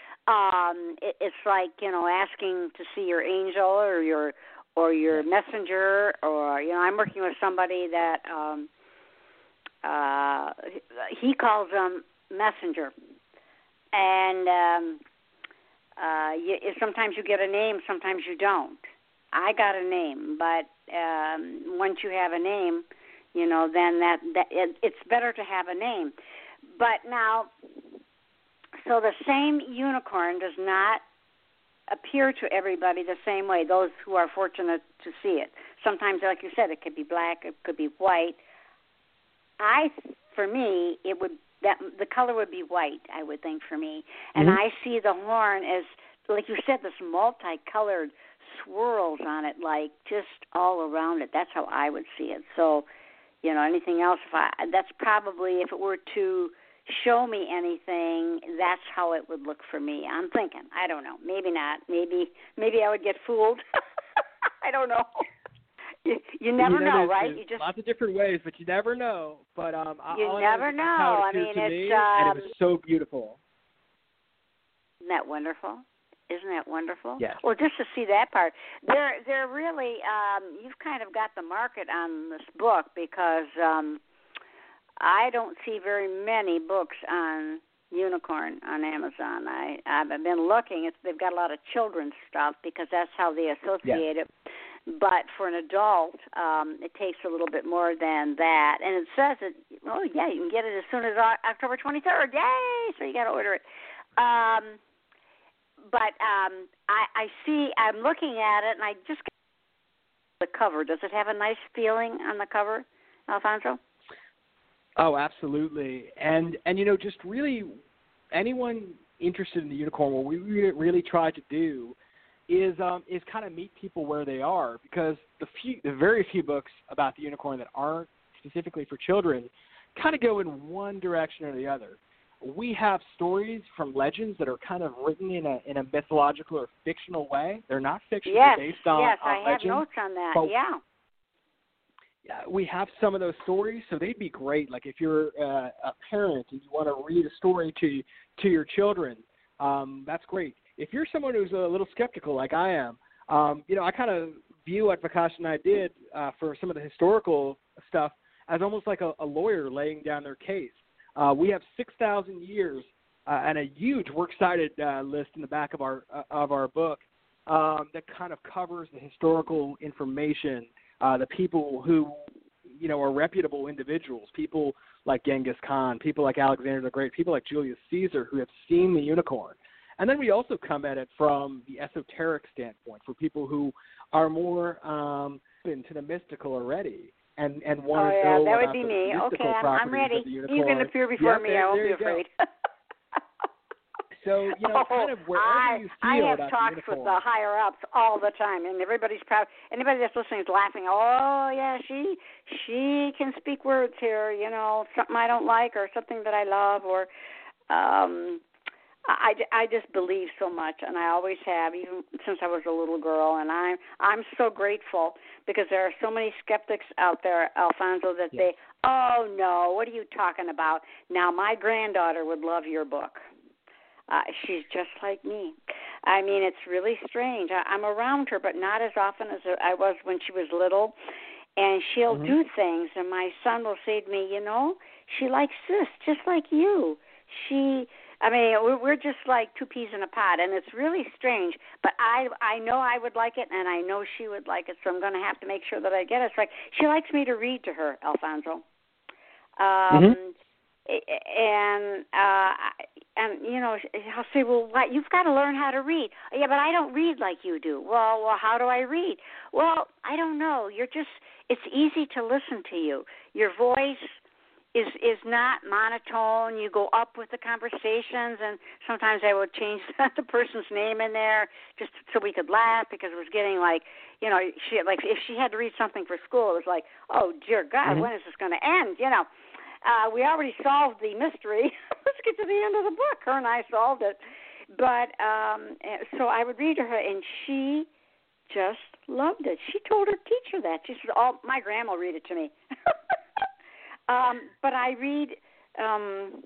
Um, it, it's like, you know, asking to see your angel or your or your messenger, or, you know, I'm working with somebody that um, uh, he calls them messenger, and um, uh, you, sometimes you get a name, sometimes you don't. I got a name, but um, once you have a name, you know, then that, that it, it's better to have a name. But now, so the same unicorn does not appear to everybody the same way, those who are fortunate to see it. Sometimes, like you said, it could be black, it could be white. I, for me, it would that the color would be white, I would think, for me. And mm-hmm. I see the horn as, like you said, this multicolored swirls on it, like just all around it. That's how I would see it. So, you know, anything else, if I, that's probably, if it were to show me anything, that's how it would look for me. I'm thinking. I don't know. Maybe not. Maybe maybe I would get fooled. I don't know. You, you never you know, know, there's, right? There's you just lots of different ways, but you never know. But um, you all never I know. know. How it I mean, to it's me, um, and it was so beautiful. Isn't that wonderful? Isn't that wonderful? Yes. Well, just to see that part, they're they're really um, you've kind of got the market on this book, because um, I don't see very many books on Unicorn on Amazon. I I've been looking. It's they've got a lot of children's stuff because that's how they associate yeah. it. But for an adult, um, it takes a little bit more than that. And it says that, oh yeah, you can get it as soon as October twenty-third. Yay! So you got to order it. Um, but um, I, I see. I'm looking at it, and I just got the cover. Does it have a nice feeling on the cover, Alfonso? Oh, absolutely. And and you know, just really, anyone interested in the unicorn, what we really try to do is um, is kind of meet people where they are, because the few, the very few books about the unicorn that aren't specifically for children kind of go in one direction or the other. We have stories from legends that are kind of written in a in a mythological or fictional way. They're not fiction, yes, they're based on, yes, on I legends. have notes on that. But, yeah. Yeah, we have some of those stories, so they'd be great. Like if you're uh, a parent and you want to read a story to to your children, um, that's great. If you're someone who's a little skeptical, like I am, um, you know, I kind of view what Vikas and I did uh, for some of the historical stuff as almost like a, a lawyer laying down their case. Uh, we have six thousand years uh, and a huge works cited uh, list in the back of our uh, of our book um, that kind of covers the historical information. Uh, the people who, you know, are reputable individuals, people like Genghis Khan, people like Alexander the Great, people like Julius Caesar who have seen the unicorn. And then we also come at it from the esoteric standpoint for people who are more um, into the mystical already and, and want oh, to yeah, know that about would be the me. mystical Okay, I'm, properties I'm ready. of the unicorn. You can appear before yep, me. there, I won't there be you afraid. So, you know, oh, kind of wherever I, you feel I have about talks the unicorn. with the higher ups all the time, and everybody's proud. Anybody that's listening is laughing. Oh yeah, she she can speak words here. You know, something I don't like or something that I love, or um, I, I just believe so much, and I always have, even since I was a little girl. And I'm I'm so grateful because there are so many skeptics out there, Alfonso, that yes. they oh no, what are you talking about? Now my granddaughter would love your book. Uh, she's just like me. I mean, it's really strange. I, I'm around her, but not as often as I was when she was little. And she'll mm-hmm. do things, and my son will say to me, you know, she likes this, just like you. She, I mean, we're, we're just like two peas in a pod, and it's really strange. But I, I know I would like it, and I know she would like it, so I'm going to have to make sure that I get it right. She likes me to read to her, Alfonso. Um, mm-hmm. And uh, and you know, I'll say, well, what? You've got to learn how to read. Yeah, but I don't read like you do. Well, well, how do I read? Well, I don't know. You're just. It's easy to listen to you. Your voice is is not monotone. You go up with the conversations, and sometimes I would change the person's name in there just so we could laugh because it was getting like, you know, she like if she had to read something for school, it was like, oh dear God, mm-hmm. when is this going to end? You know. Uh, we already solved the mystery. Let's get to the end of the book. Her and I solved it. But um, so I would read to her, and she just loved it. She told her teacher that. She said, "Oh, my grandma will read it to me." um, but I read. Um,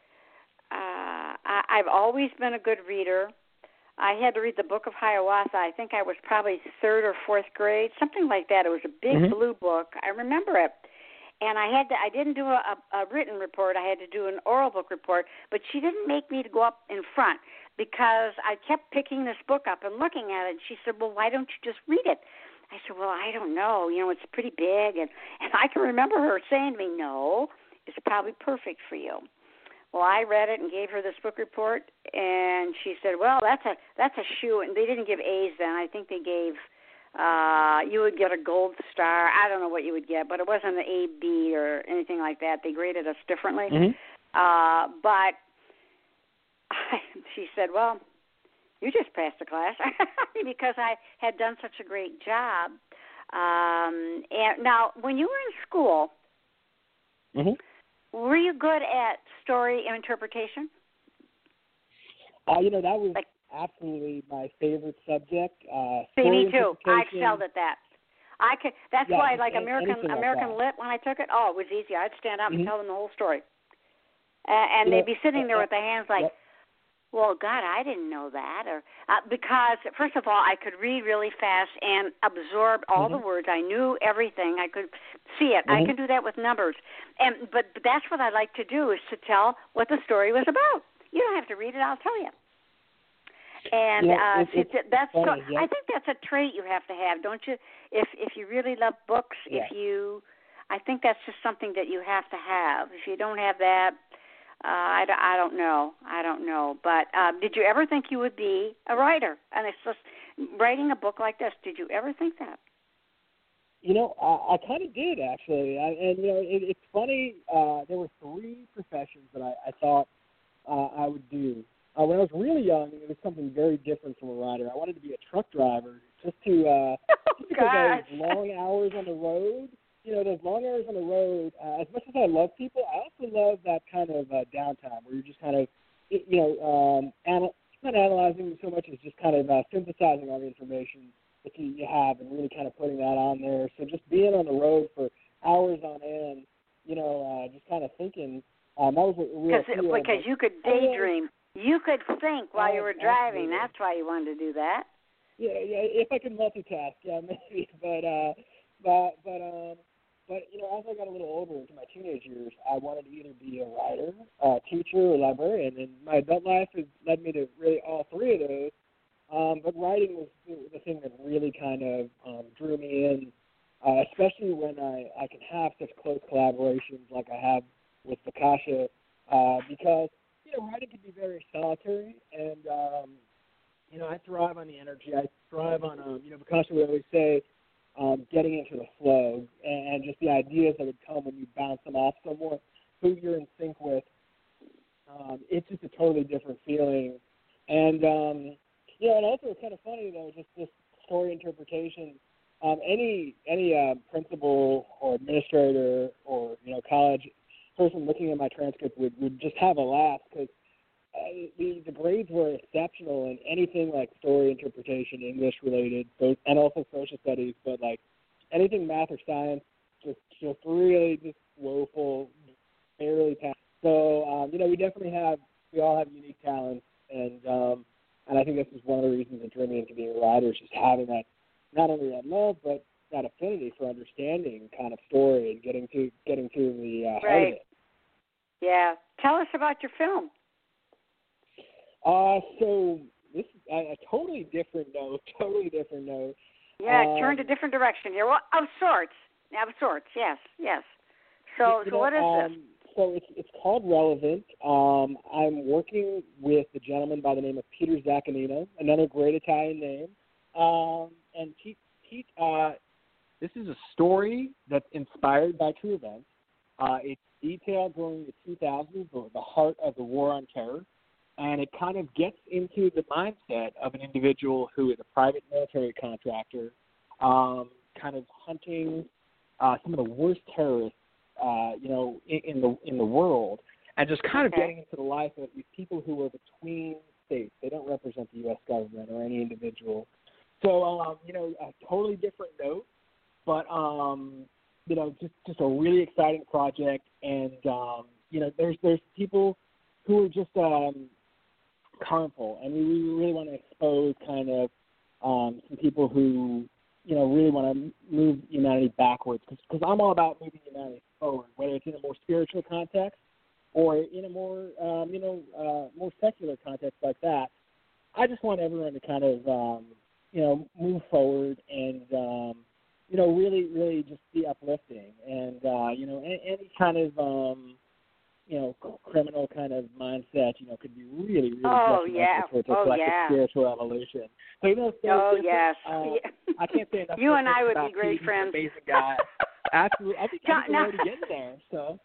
uh, I, I've always been a good reader. I had to read the Book of Hiawatha. I think I was probably third or fourth grade, something like that. It was a big mm-hmm. blue book. I remember it. And I had to, I didn't do a, a written report. I had to do an oral book report. But she didn't make me to go up in front because I kept picking this book up and looking at it. And she said, well, why don't you just read it? I said, well, I don't know. You know, it's pretty big. And, and I can remember her saying to me, no, it's probably perfect for you. Well, I read it and gave her this book report. And she said, well, that's a, that's a shoe. And they didn't give A's then. I think they gave... Uh, you would get a gold star. I don't know what you would get, but it wasn't an A, B, or anything like that. They graded us differently. Mm-hmm. Uh, but I, she said, well, you just passed the class because I had done such a great job. Um, and now, when you were in school, mm-hmm. were you good at story interpretation? Uh, you know, that was... Like, absolutely my favorite subject. Uh, See, me too. I excelled at that. I could. That's yeah, why, like American like American Lit, when I took it, oh, it was easy. I'd stand up mm-hmm. and tell them the whole story, uh, and you they'd know, be sitting there uh, with their hands like, yep. "Well, God, I didn't know that," or uh, because first of all, I could read really fast and absorb all mm-hmm. the words. I knew everything. I could see it. Mm-hmm. I can do that with numbers, and but, but that's what I like to do is to tell what the story was about. You don't have to read it. I'll tell you. And yeah, uh, it, see, it's that's funny, so, yeah. I think that's a trait you have to have, don't you? If if you really love books, Yeah. if you, I think that's just something that you have to have. If you don't have that, uh, I, I don't know. I don't know. But um, did you ever think you would be a writer? And it's just writing a book like this. Did you ever think that? You know, I, I kind of did, actually. I, and, you know, it, it's funny. Uh, there were three professions that I, I thought uh, I would do. Uh, when I was really young, it was something very different from a writer. I wanted to be a truck driver just to uh, Oh, just because gosh. those long hours on the road. You know, those long hours on the road, uh, as much as I love people, I also love that kind of uh, downtime where you're just kind of, you know, um, anal- not analyzing so much as just kind of uh, synthesizing all the information that you, you have and really kind of putting that on there. So just being on the road for hours on end, you know, uh, just kind of thinking, um, that was a real Because appeal. because you could daydream. You could think while you were driving. Absolutely. That's why you wanted to do that. Yeah, yeah. If I could multitask, yeah, maybe. But, uh, but, but, um, but you know, as I got a little older into my teenage years, I wanted to either be a writer, a teacher, or librarian. And my adult life has led me to really all three of those. Um, but writing was the, the thing that really kind of um, drew me in, uh, especially when I, I can have such close collaborations like I have with Vikasha, uh, because you know, writing can be very solitary, and, um, you know, I thrive on the energy. I thrive on, um, you know, Vikasha would always say, um, getting into the flow, and, and just the ideas that would come when you bounce them off someone who you're in sync with. Um, it's just a totally different feeling. And, um, you know, and also it's kind of funny, though, just this story interpretation. Um, any any uh, principal or administrator or, you know, college person looking at my transcript would, would just have a laugh because uh, the, the grades were exceptional in anything like story interpretation, English related, so, and also social studies, but like anything math or science, just just really just woeful, barely passed. So, um, you know, we definitely have, we all have unique talents, and um, and I think this is one of the reasons that drew me into being a writer, is just having that, not only that love, but that affinity for understanding kind of story and getting to getting to the uh, heart Right. of it. Yeah. Tell us about your film. Uh, so this is a, a totally different note, totally different note. Yeah, um, turned a different direction here. Well, of sorts. Of sorts, yes, yes. So, you so know, what is um, this? So it's it's called Relevant. Um, I'm working with a gentleman by the name of Peter Zaccanino, another great Italian name. Um, and Pete, Pete uh, this is a story that's inspired by true events. Uh, it's detailed during the two thousands, the, the heart of the War on Terror, and it kind of gets into the mindset of an individual who is a private military contractor, um, kind of hunting uh, some of the worst terrorists, uh, you know, in, in the in the world, and just kind of Okay. getting into the life of these people who are between states. They don't represent the U S government or any individual. So, um, you know, a totally different note, but um, you know, just just a really exciting project, and um, you know, there's there's people who are just um, harmful, and we really want to expose kind of um, some people who, you know, really want to move humanity backwards, because I'm all about moving humanity forward, whether it's in a more spiritual context or in a more, um, you know, uh, more secular context like that. I just want everyone to kind of, um, you know, move forward and, um, you know, really, really just be uplifting. And, uh, you know, any, any kind of, um, you know, criminal kind of mindset, you know, could be really, really Oh, detrimental yeah. towards a Oh, collective yeah. spiritual evolution. So, you know, so Oh, different. yes. Uh, Yeah. I can't say enough. You good and I things would about be great Pete. He's friends. an amazing guy. Absolutely. I think, I think we're Now- already getting there. So.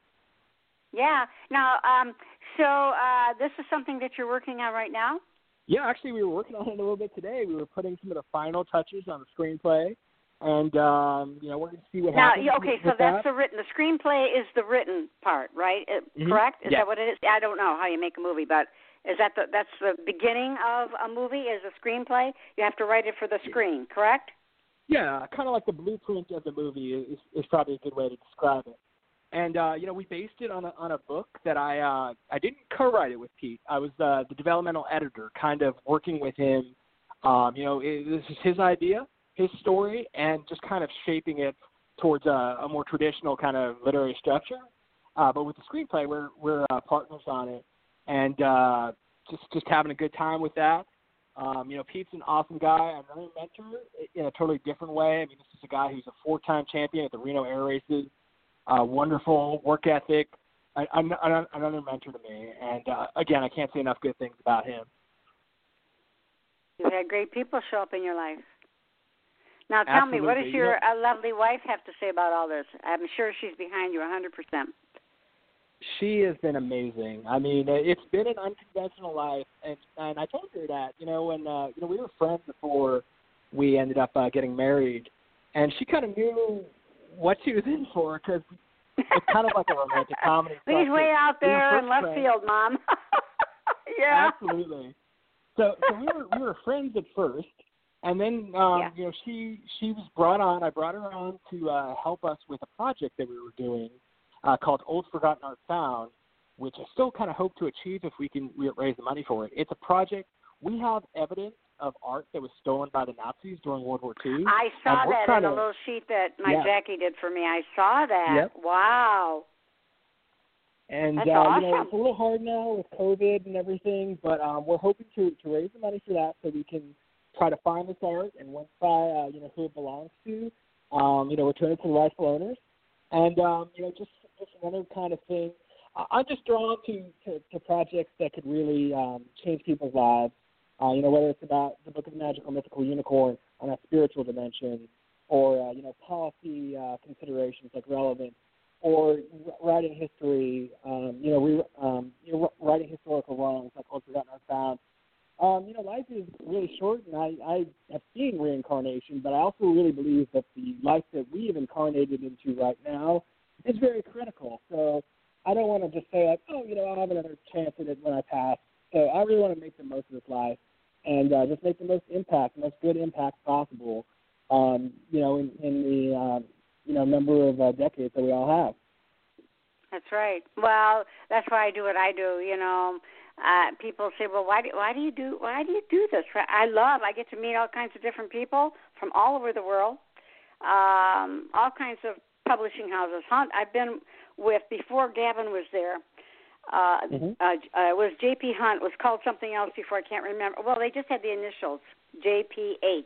Yeah. Now, um, so uh, this is something that you're working on right now? Yeah, actually, we were working on it a little bit today. We were putting some of the final touches on the screenplay, and um, you know, we're going to see what Now, happens. yeah, okay, with so that's that. the written. The screenplay is the written part, right? Uh, Mhm. Correct? Is Yeah. that what it is? I don't know how you make a movie, but is that the that's the beginning of a movie? Is a screenplay? You have to write it for the screen, correct? Yeah, kind of like the blueprint of the movie is, is probably a good way to describe it. And uh, you know, we based it on a on a book that I uh, I didn't co-write it with Pete. I was uh, the developmental editor, kind of working with him. Um, you know, it, this is his idea, his story, and just kind of shaping it towards a, a more traditional kind of literary structure. Uh, but with the screenplay, we're we're uh, partners on it, and uh, just just having a good time with that. Um, you know, Pete's an awesome guy, another mentor in a totally different way. I mean, this is a guy who's a four-time champion at the Reno Air Races, uh, wonderful work ethic, an, an, another mentor to me. And, uh, again, I can't say enough good things about him. You've had great people show up in your life. Now, tell Absolutely. me, what does your you know, uh, lovely wife have to say about all this? I'm sure she's behind you one hundred percent. She has been amazing. I mean, it's been an unconventional life, and and I told her that, you know, when uh, you know we were friends before we ended up uh, getting married, and she kind of knew what she was in for because it's kind of like a romantic comedy. He's way out there in left friends. field, Mom. Yeah, absolutely. So, so we were we were friends at first, and then um, yeah. you know she she was brought on. I brought her on to uh, help us with a project that we were doing. Uh, called Old Forgotten Art Found, which I still kind of hope to achieve if we can re- raise the money for it. It's a project. We have evidence of art that was stolen by the Nazis during World War Two. I saw that in to, a little sheet that my yeah. Jackie did for me. I saw that. Yep. Wow. And That's uh, awesome. you know, it's a little hard now with COVID and everything, but um, we're hoping to, to raise the money for that so we can try to find this art and once by uh, you know who it belongs to, um, you know, return it to the rightful owners. And um, you know, just just another kind of thing. I'm just drawn to, to, to projects that could really um, change people's lives. Uh, you know, whether it's about the Book of the Magical Mythical Unicorn on a spiritual dimension, or uh, you know, policy uh, considerations like relevance, or writing history. Um, you know, re, um, you know, writing historical wrongs like Old Forgotten Art Found. Um, you know, life is really short, and I, I have seen reincarnation, but I also really believe that the life that we have incarnated into right now is very critical. So I don't want to just say, like, oh, you know, I'll have another chance at it when I pass. So I really want to make the most of this life and uh, just make the most impact, the most good impact possible, um, you know, in, in the, um, you know, number of uh, decades that we all have. That's right. Well, that's why I do what I do, you know. Uh, people say, well, why do, why do you do why do you do this? I love, I get to meet all kinds of different people from all over the world, um, all kinds of publishing houses. Hunt, I've been with, before Gavin was there, uh, mm-hmm. uh, uh, it was J P Hunt. It was called something else before, I can't remember. Well, they just had the initials, J P H.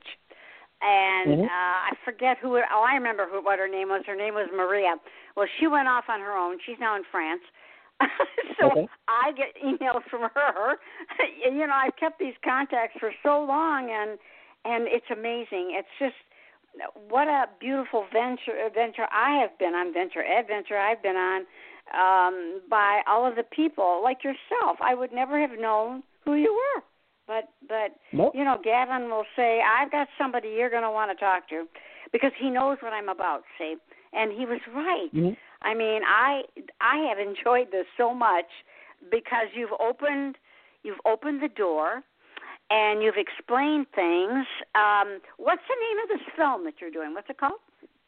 And mm-hmm. uh, I forget who, oh, I remember who, what her name was. Her name was Maria. Well, she went off on her own. She's now in France. so okay. I get emails from her. You know, I've kept these contacts for so long, and and it's amazing. It's just, what a beautiful venture adventure I have been on, venture adventure I've been on um, by all of the people like yourself. I would never have known who you were. But, but nope. you know, Gavin will say, I've got somebody you're going to want to talk to, because he knows what I'm about, see. And he was right. Mm-hmm. I mean, I I have enjoyed this so much because you've opened you've opened the door and you've explained things. Um, what's the name of this film that you're doing? What's it called?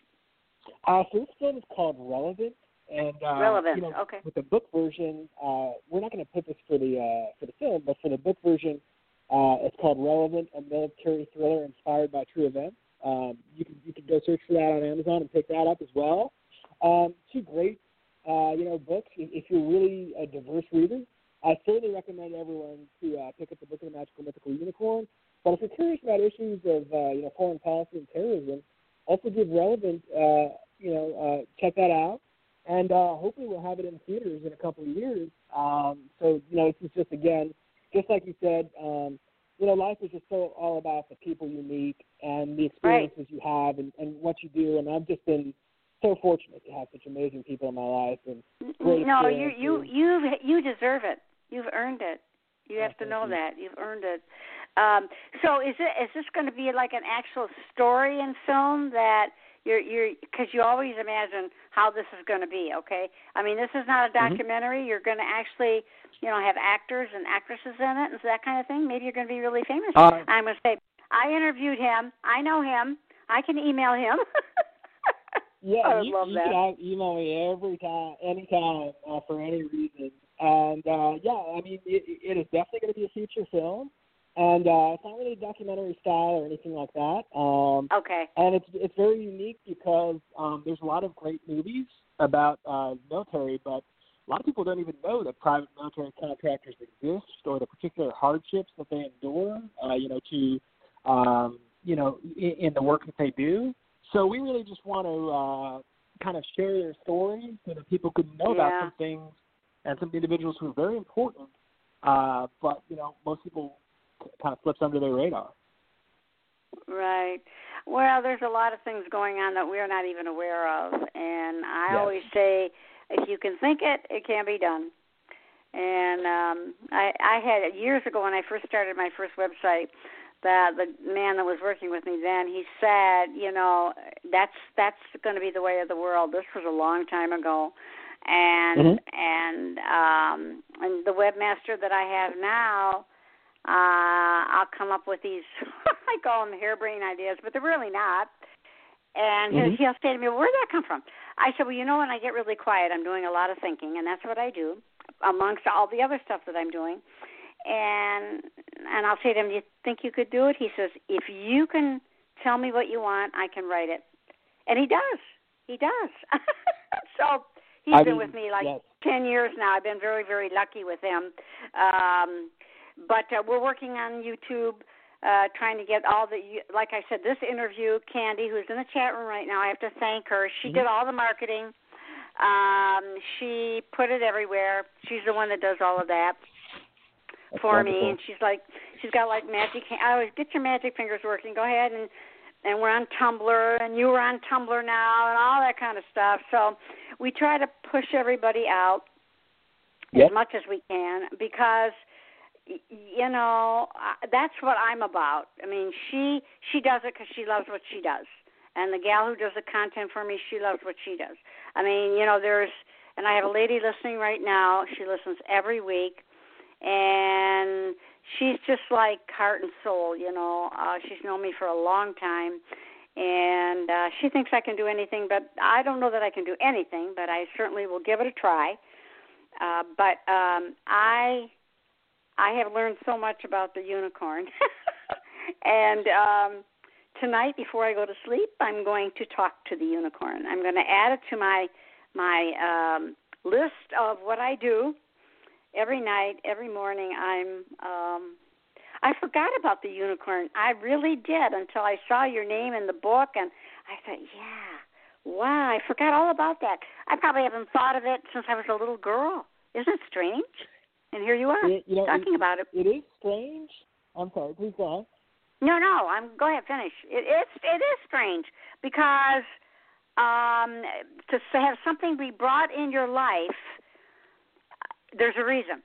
Uh, so this film is called Relevant. And uh, Relevant. You know, okay. With the book version, uh, we're not going to put this for the uh, for the film, but for the book version, uh, it's called Relevant, a military thriller inspired by true events. Um, you can you can go search for that on Amazon and pick that up as well. Um, two great, uh, you know, books. If you're really a diverse reader, I certainly recommend everyone to uh, pick up the Book of the Magical Mythical Unicorn. But if you're curious about issues of uh, you know foreign policy and terrorism, also give Relevant, uh, you know, uh, check that out. And uh, hopefully we'll have it in theaters in a couple of years. Um, so, you know, it's just, again, just like you said, um, you know, life is just so all about the people you meet and the experiences right. you have and, and what you do. And I've just been so fortunate to have such amazing people in my life. And great no, you you you you deserve it. You've earned it. You have oh, to know you. that you've earned it. Um, so, is it is this going to be like an actual story in film that? You're, you're, because you always imagine how this is going to be, okay? I mean, this is not a documentary. Mm-hmm. You're going to actually, you know, have actors and actresses in it and that kind of thing. Maybe you're going to be really famous. Uh, I'm going to say, I interviewed him. I know him. I can email him. yeah, I would you, love you that. can email me every time, anytime, uh, for any reason. And, uh, yeah, I mean, it, it is definitely going to be a feature film. And uh, it's not really documentary style or anything like that. Um, okay. And it's it's very unique because um, there's a lot of great movies about uh, military, but a lot of people don't even know that private military contractors exist or the particular hardships that they endure, uh, you know, to, um, you know, in, in the work that they do. So we really just want to uh, kind of share their stories so that people could know yeah. about some things and some individuals who are very important, uh, but, you know, most people kind of flips under their radar. Right. Well, there's a lot of things going on that we're not even aware of. And I yes. always say, if you can think it, it can be done. And um, I, I had, years ago when I first started my first website, that the man that was working with me then, he said, you know, that's that's going to be the way of the world. This was a long time ago. And mm-hmm. and um, and the webmaster that I have now, Uh, I'll come up with these, I call them harebrained ideas, but they're really not. And mm-hmm. he'll, he'll say to me, well, where did that come from? I said, well, you know, when I get really quiet, I'm doing a lot of thinking, and that's what I do, amongst all the other stuff that I'm doing. And and I'll say to him, do you think you could do it? He says, if you can tell me what you want, I can write it. And he does. He does. So he's I been mean, with me like yes. ten years now. I've been very, very lucky with him. Um But uh, we're working on YouTube, uh, trying to get all the, like I said, this interview, Candy, who's in the chat room right now, I have to thank her. She mm-hmm. did all the marketing. Um, she put it everywhere. She's the one that does all of that That's for wonderful. me. And she's like, she's got like magic, I always get your magic fingers working. Go ahead. And, and we're on Tumblr, and you were on Tumblr now, and all that kind of stuff. So we try to push everybody out yep. as much as we can, because you know, that's what I'm about. I mean, she she does it because she loves what she does. And the gal who does the content for me, she loves what she does. I mean, you know, there's, and I have a lady listening right now. She listens every week. And she's just like heart and soul, you know. Uh, she's known me for a long time. And uh, she thinks I can do anything, but I don't know that I can do anything, but I certainly will give it a try. Uh, but um, I... I have learned so much about the unicorn. And um, tonight, before I go to sleep, I'm going to talk to the unicorn. I'm going to add it to my my um, list of what I do every night, every morning. I'm um, I forgot about the unicorn. I really did until I saw your name in the book, and I thought, yeah, wow, I forgot all about that. I probably haven't thought of it since I was a little girl. Isn't it strange? And here you are, it, you know, talking it, about it. It is strange. I'm sorry, please go on. No, no, I'm. Go ahead, finish. It, it's it is strange because um, to have something be brought in your life, there's a reason.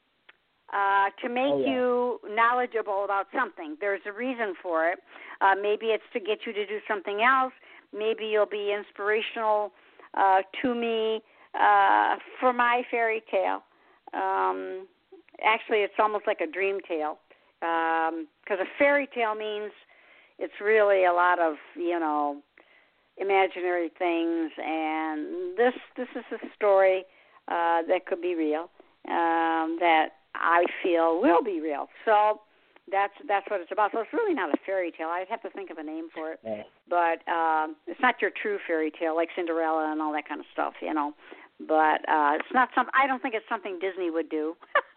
Uh, to make oh, yeah. you knowledgeable about something, there's a reason for it. Uh, maybe it's to get you to do something else. Maybe you'll be inspirational uh, to me uh, for my fairy tale. Um, actually, it's almost like a dream tale, because um, a fairy tale means it's really a lot of, you know, imaginary things, and this this is a story uh, that could be real, um, that I feel will be real. So that's that's what it's about. So it's really not a fairy tale. I'd have to think of a name for it, yeah. but um, it's not your true fairy tale like Cinderella and all that kind of stuff, you know. But uh, it's not some. I don't think it's something Disney would do.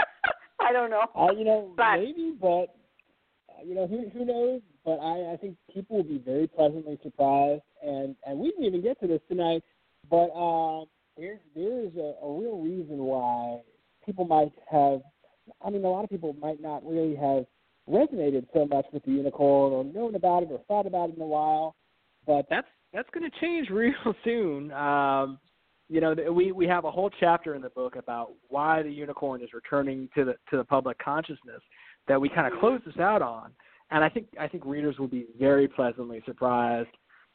I don't know. Uh, you know, but, maybe, but uh, you know, who who knows? But I, I think people will be very pleasantly surprised, and, and we didn't even get to this tonight. But uh, there there is a, a real reason why people might have. I mean, a lot of people might not really have resonated so much with the unicorn or known about it or thought about it in a while. But that's that's going to change real soon. Um, You know, we, we have a whole chapter in the book about why the unicorn is returning to the to the public consciousness that we kind of close this out on, and I think I think readers will be very pleasantly surprised,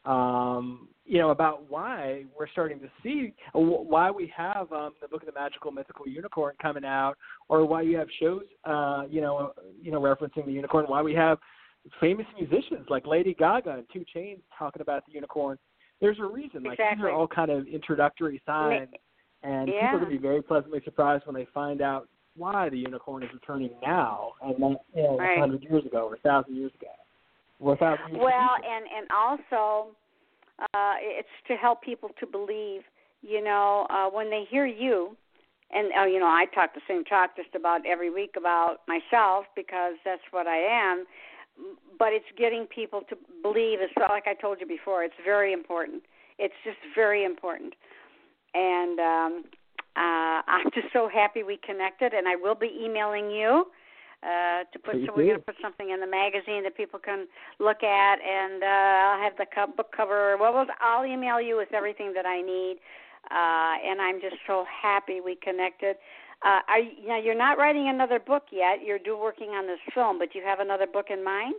um, you know, about why we're starting to see why we have um, the Book of the Magical Mythical Unicorn coming out, or why you have shows, uh, you know, you know, referencing the unicorn, why we have famous musicians like Lady Gaga and two Chainz talking about the unicorn. There's a reason. Like, exactly. These are all kind of introductory signs, and yeah. people are going to be very pleasantly surprised when they find out why the unicorn is returning now and not, you know, right. one hundred years ago or one thousand years ago. Or one thousand years well, ago. and, and also uh, it's to help people to believe, you know, uh, when they hear you, and oh, you know, I talk the same talk just about every week about myself because that's what I am. But it's getting people to believe, it's like I told you before, it's very important. It's just very important. And um, uh, I'm just so happy we connected, and I will be emailing you uh, to put. Please so we're do. going to put something in the magazine that people can look at, and uh, I'll have the co- book cover. Well, we'll, I'll email you with everything that I need, uh, and I'm just so happy we connected. Uh, are you, now, you're not writing another book yet. You're do working on this film, but you have another book in mind?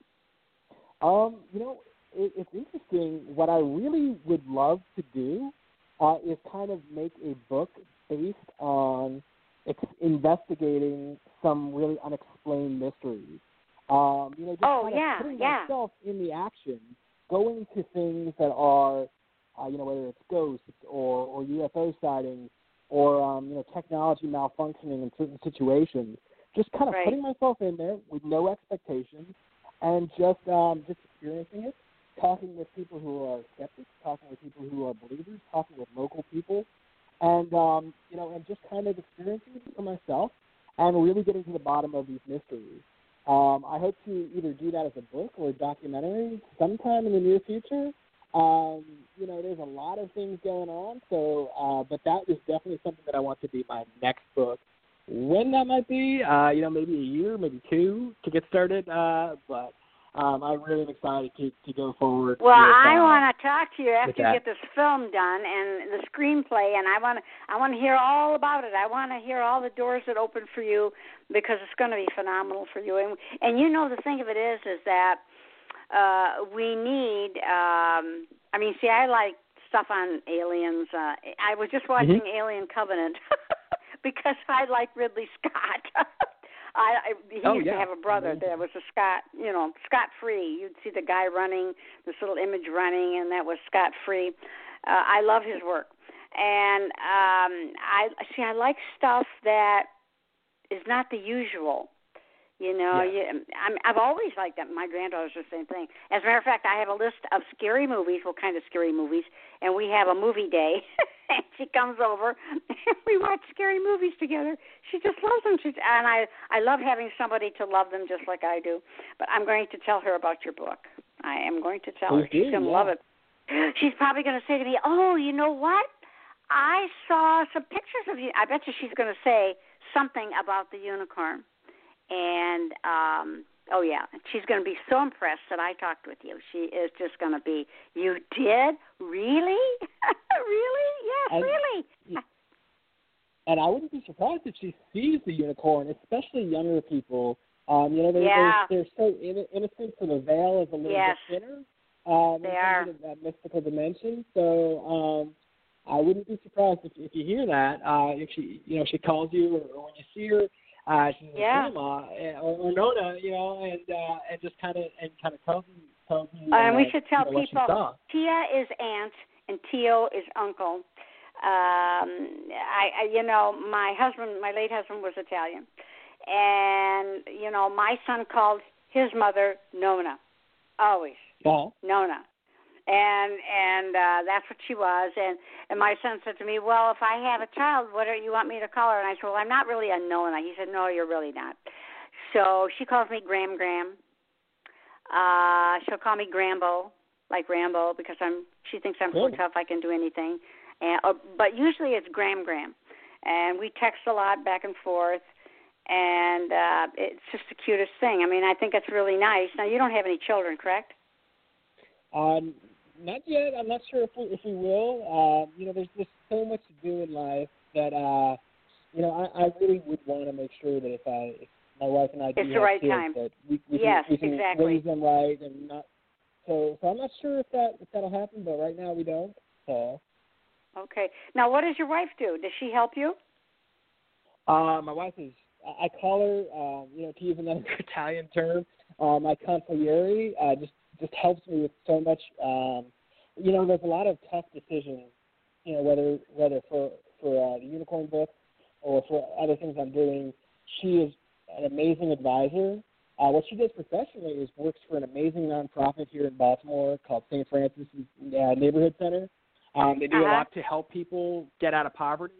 Um, you know, it, it's interesting. What I really would love to do uh, is kind of make a book based on ex- investigating some really unexplained mysteries. Um, you know, just Oh, kind yeah, of putting yeah. myself in the action, going to things that are, uh, you know, whether it's ghosts or, or U F O sightings or, um, you know, technology malfunctioning in certain situations. Just kind of Right. putting myself in there with no expectations and just um, just experiencing it, talking with people who are skeptics, talking with people who are believers, talking with local people, and um, you know, and just kind of experiencing it for myself and really getting to the bottom of these mysteries. Um, I hope to either do that as a book or a documentary sometime in the near future. Um, you know, there's a lot of things going on, so uh, but that is definitely something that I want to be my next book. When that might be, uh, you know, maybe a year, maybe two to get started, uh, but um, I'm really excited to, to go forward. Well, with, I uh, want to talk to you after you that. get this film done and the screenplay, and I want to I want to hear all about it. I want to hear all the doors that open for you because it's going to be phenomenal for you. And and you know the thing of it is is that uh, we need. Um, I mean, see, I like stuff on aliens. Uh, I was just watching Mm-hmm. Alien Covenant. Because I like Ridley Scott. I, I he Oh, used yeah. to have a brother Amazing. that was a Scott, you know, Scott Free. You'd see the guy running, this little image running, and that was Scott Free. Uh, I love his work, and um, I see. I like stuff that is not the usual. You know, Yes. you, I'm, I've always liked that. My granddaughter's the same thing. As a matter of fact, I have a list of scary movies, what kind of scary movies, and we have a movie day. And she comes over, and we watch scary movies together. She just loves them. She's, and I, I love having somebody to love them just like I do. But I'm going to tell her about your book. I am going to tell her. Please do, She's going to yeah. love it. She's probably going to say to me, oh, you know what? I saw some pictures of you. I bet you she's going to say something about the unicorn. And, um, oh, yeah, she's going to be so impressed that I talked with you. She is just going to be, you did? Really? Really? Yes, And, really. and I wouldn't be surprised if she sees the unicorn, especially younger people. Um, you know, they're, Yeah. they're, they're so in- innocent, so the veil is a little Yes. bit thinner. Um, They in are. terms of that mystical dimension. So um, I wouldn't be surprised if, if you hear that. Uh, if she, you know, she calls you, or, or when you see her, uh, she's like, Yeah. Grandma or, or Nona, you know, and uh, and just kind of and kind of tells you tells you. Uh, and we uh, should tell you know, what she people, saw. Tia is aunt and Tio is uncle. Um, I, I, you know, my husband, my late husband was Italian. And, you know, my son called his mother Nona, always. Yeah. Nona. And and uh, that's what she was. And, and my son said to me, well, if I have a child, what do you want me to call her? And I said, well, I'm not really a Nona. He said, no, you're really not. So she calls me Gram Gram. Uh, she'll call me Grambo, like Rambo, because I'm. She thinks I'm Cool. so tough I can do anything. And, uh, but usually it's Gram Gram. And we text a lot back and forth. And uh, it's just the cutest thing. I mean, I think it's really nice. Now, you don't have any children, correct? Um, not yet. I'm not sure if we, if we will. Uh, you know, there's just so much to do in life that, uh, you know, I, I really would want to make sure that if I, if my wife and I do It's the have right kids, time. that we, we Yes, can, we can exactly. raise them right and not. So, so I'm not sure if that if that'll happen, but right now we don't. So. Okay. Now, what does your wife do? Does she help you? Uh, my wife is. I call her, um, you know, to use another Italian term, uh, my consigliere. Uh, just just helps me with so much. Um, you know, there's a lot of tough decisions. You know, whether whether for for uh, the Unicorn book or for other things I'm doing, she is an amazing advisor. Uh, what she does professionally is works for an amazing nonprofit here in Baltimore called Saint Francis uh, Neighborhood Center. Um, they do Uh-huh. a lot to help people get out of poverty.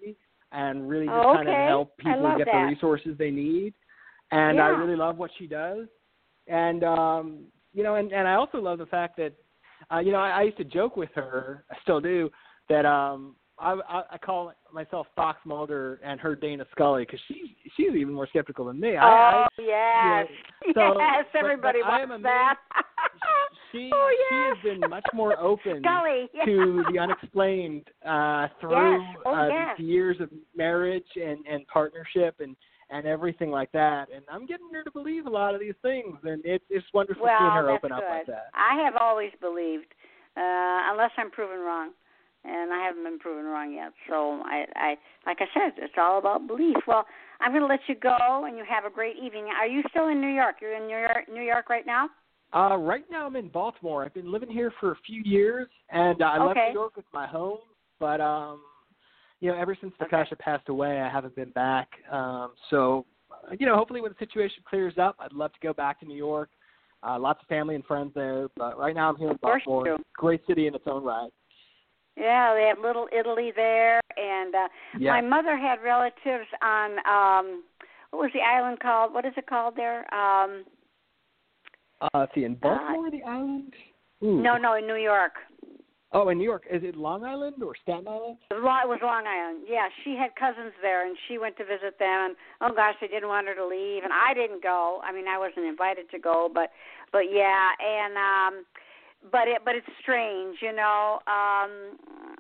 and really just Oh, kind of okay. help I people love get that. the resources they need. And Yeah. I really love what she does. And, um, you know, and, and I also love the fact that, uh, you know, I, I used to joke with her, I still do, that um, I, I, I call myself Fox Mulder and her Dana Scully because she's, she's even more skeptical than me. Oh, I, I, yes. you know, so, yes, but- everybody but I am wants amazed. that. She, oh, she yes. has been much more open Scully. Yeah. to the unexplained uh, through Yes. Oh, uh, yes. these years of marriage and, and partnership and, and everything like that. And I'm getting her to believe a lot of these things, and it, it's wonderful Well, seeing her that's open up good. like that. I have always believed, uh, unless I'm proven wrong, and I haven't been proven wrong yet. So, I, I, like I said, it's all about belief. Well, I'm going to let you go, and you have a great evening. Are you still in New York? You're in New York, New York right now? Uh, right now I'm in Baltimore. I've been living here for a few years, and uh, I love Okay. New York. It's my home, but um, you know, ever since Natasha Okay. passed away, I haven't been back. Um, so, you know, hopefully when the situation clears up, I'd love to go back to New York. Uh, lots of family and friends there, but right now I'm here in Of course you Baltimore. do. Great city in its own right. Yeah, they have Little Italy there, and uh, Yeah. my mother had relatives on, um, what was the island called? What is it called there? Um, Uh, let's see, in Baltimore, the island? Ooh. no, no, in New York. Oh, in New York. Is it Long Island or Staten Island? It was Long Island. Yeah, she had cousins there, and she went to visit them. And oh gosh, they didn't want her to leave, and I didn't go. I mean, I wasn't invited to go, but, but yeah, and um, but it, but it's strange, you know. Um,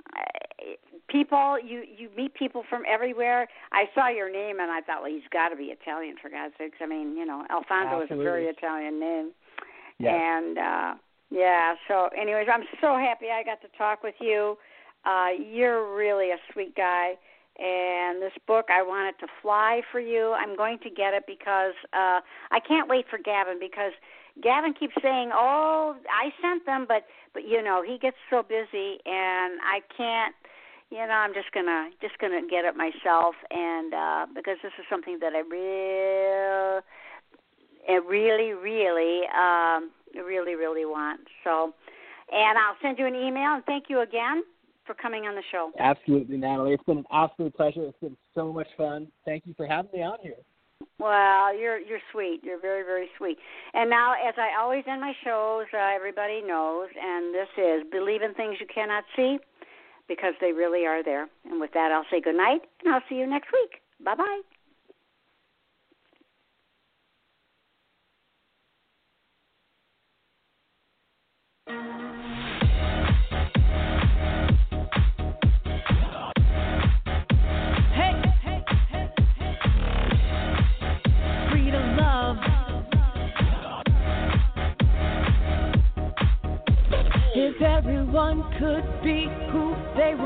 people, you you meet people from everywhere. I saw your name, and I thought, well, he's got to be Italian for God's sakes. I mean, you know, Alfonso is a very Absolutely. Italian name. Yes. And, uh, yeah, so anyways, I'm so happy I got to talk with you. Uh, you're really a sweet guy. And this book, I want it to fly for you. I'm going to get it because uh, I can't wait for Gavin because Gavin keeps saying, oh, I sent them, but, but you know, he gets so busy and I can't, you know, I'm just going to just gonna get it myself. And uh, because this is something that I really... It really, really, um, really, really want. So, and I'll send you an email, and thank you again for coming on the show. Absolutely, Natalie. It's been an absolute pleasure. It's been so much fun. Thank you for having me on here. Well, you're you're sweet. You're very, very sweet. And now, as I always end my shows, uh, everybody knows, and this is believe in things you cannot see because they really are there. And with that, I'll say good night, and I'll see you next week. Bye-bye. If everyone could be who they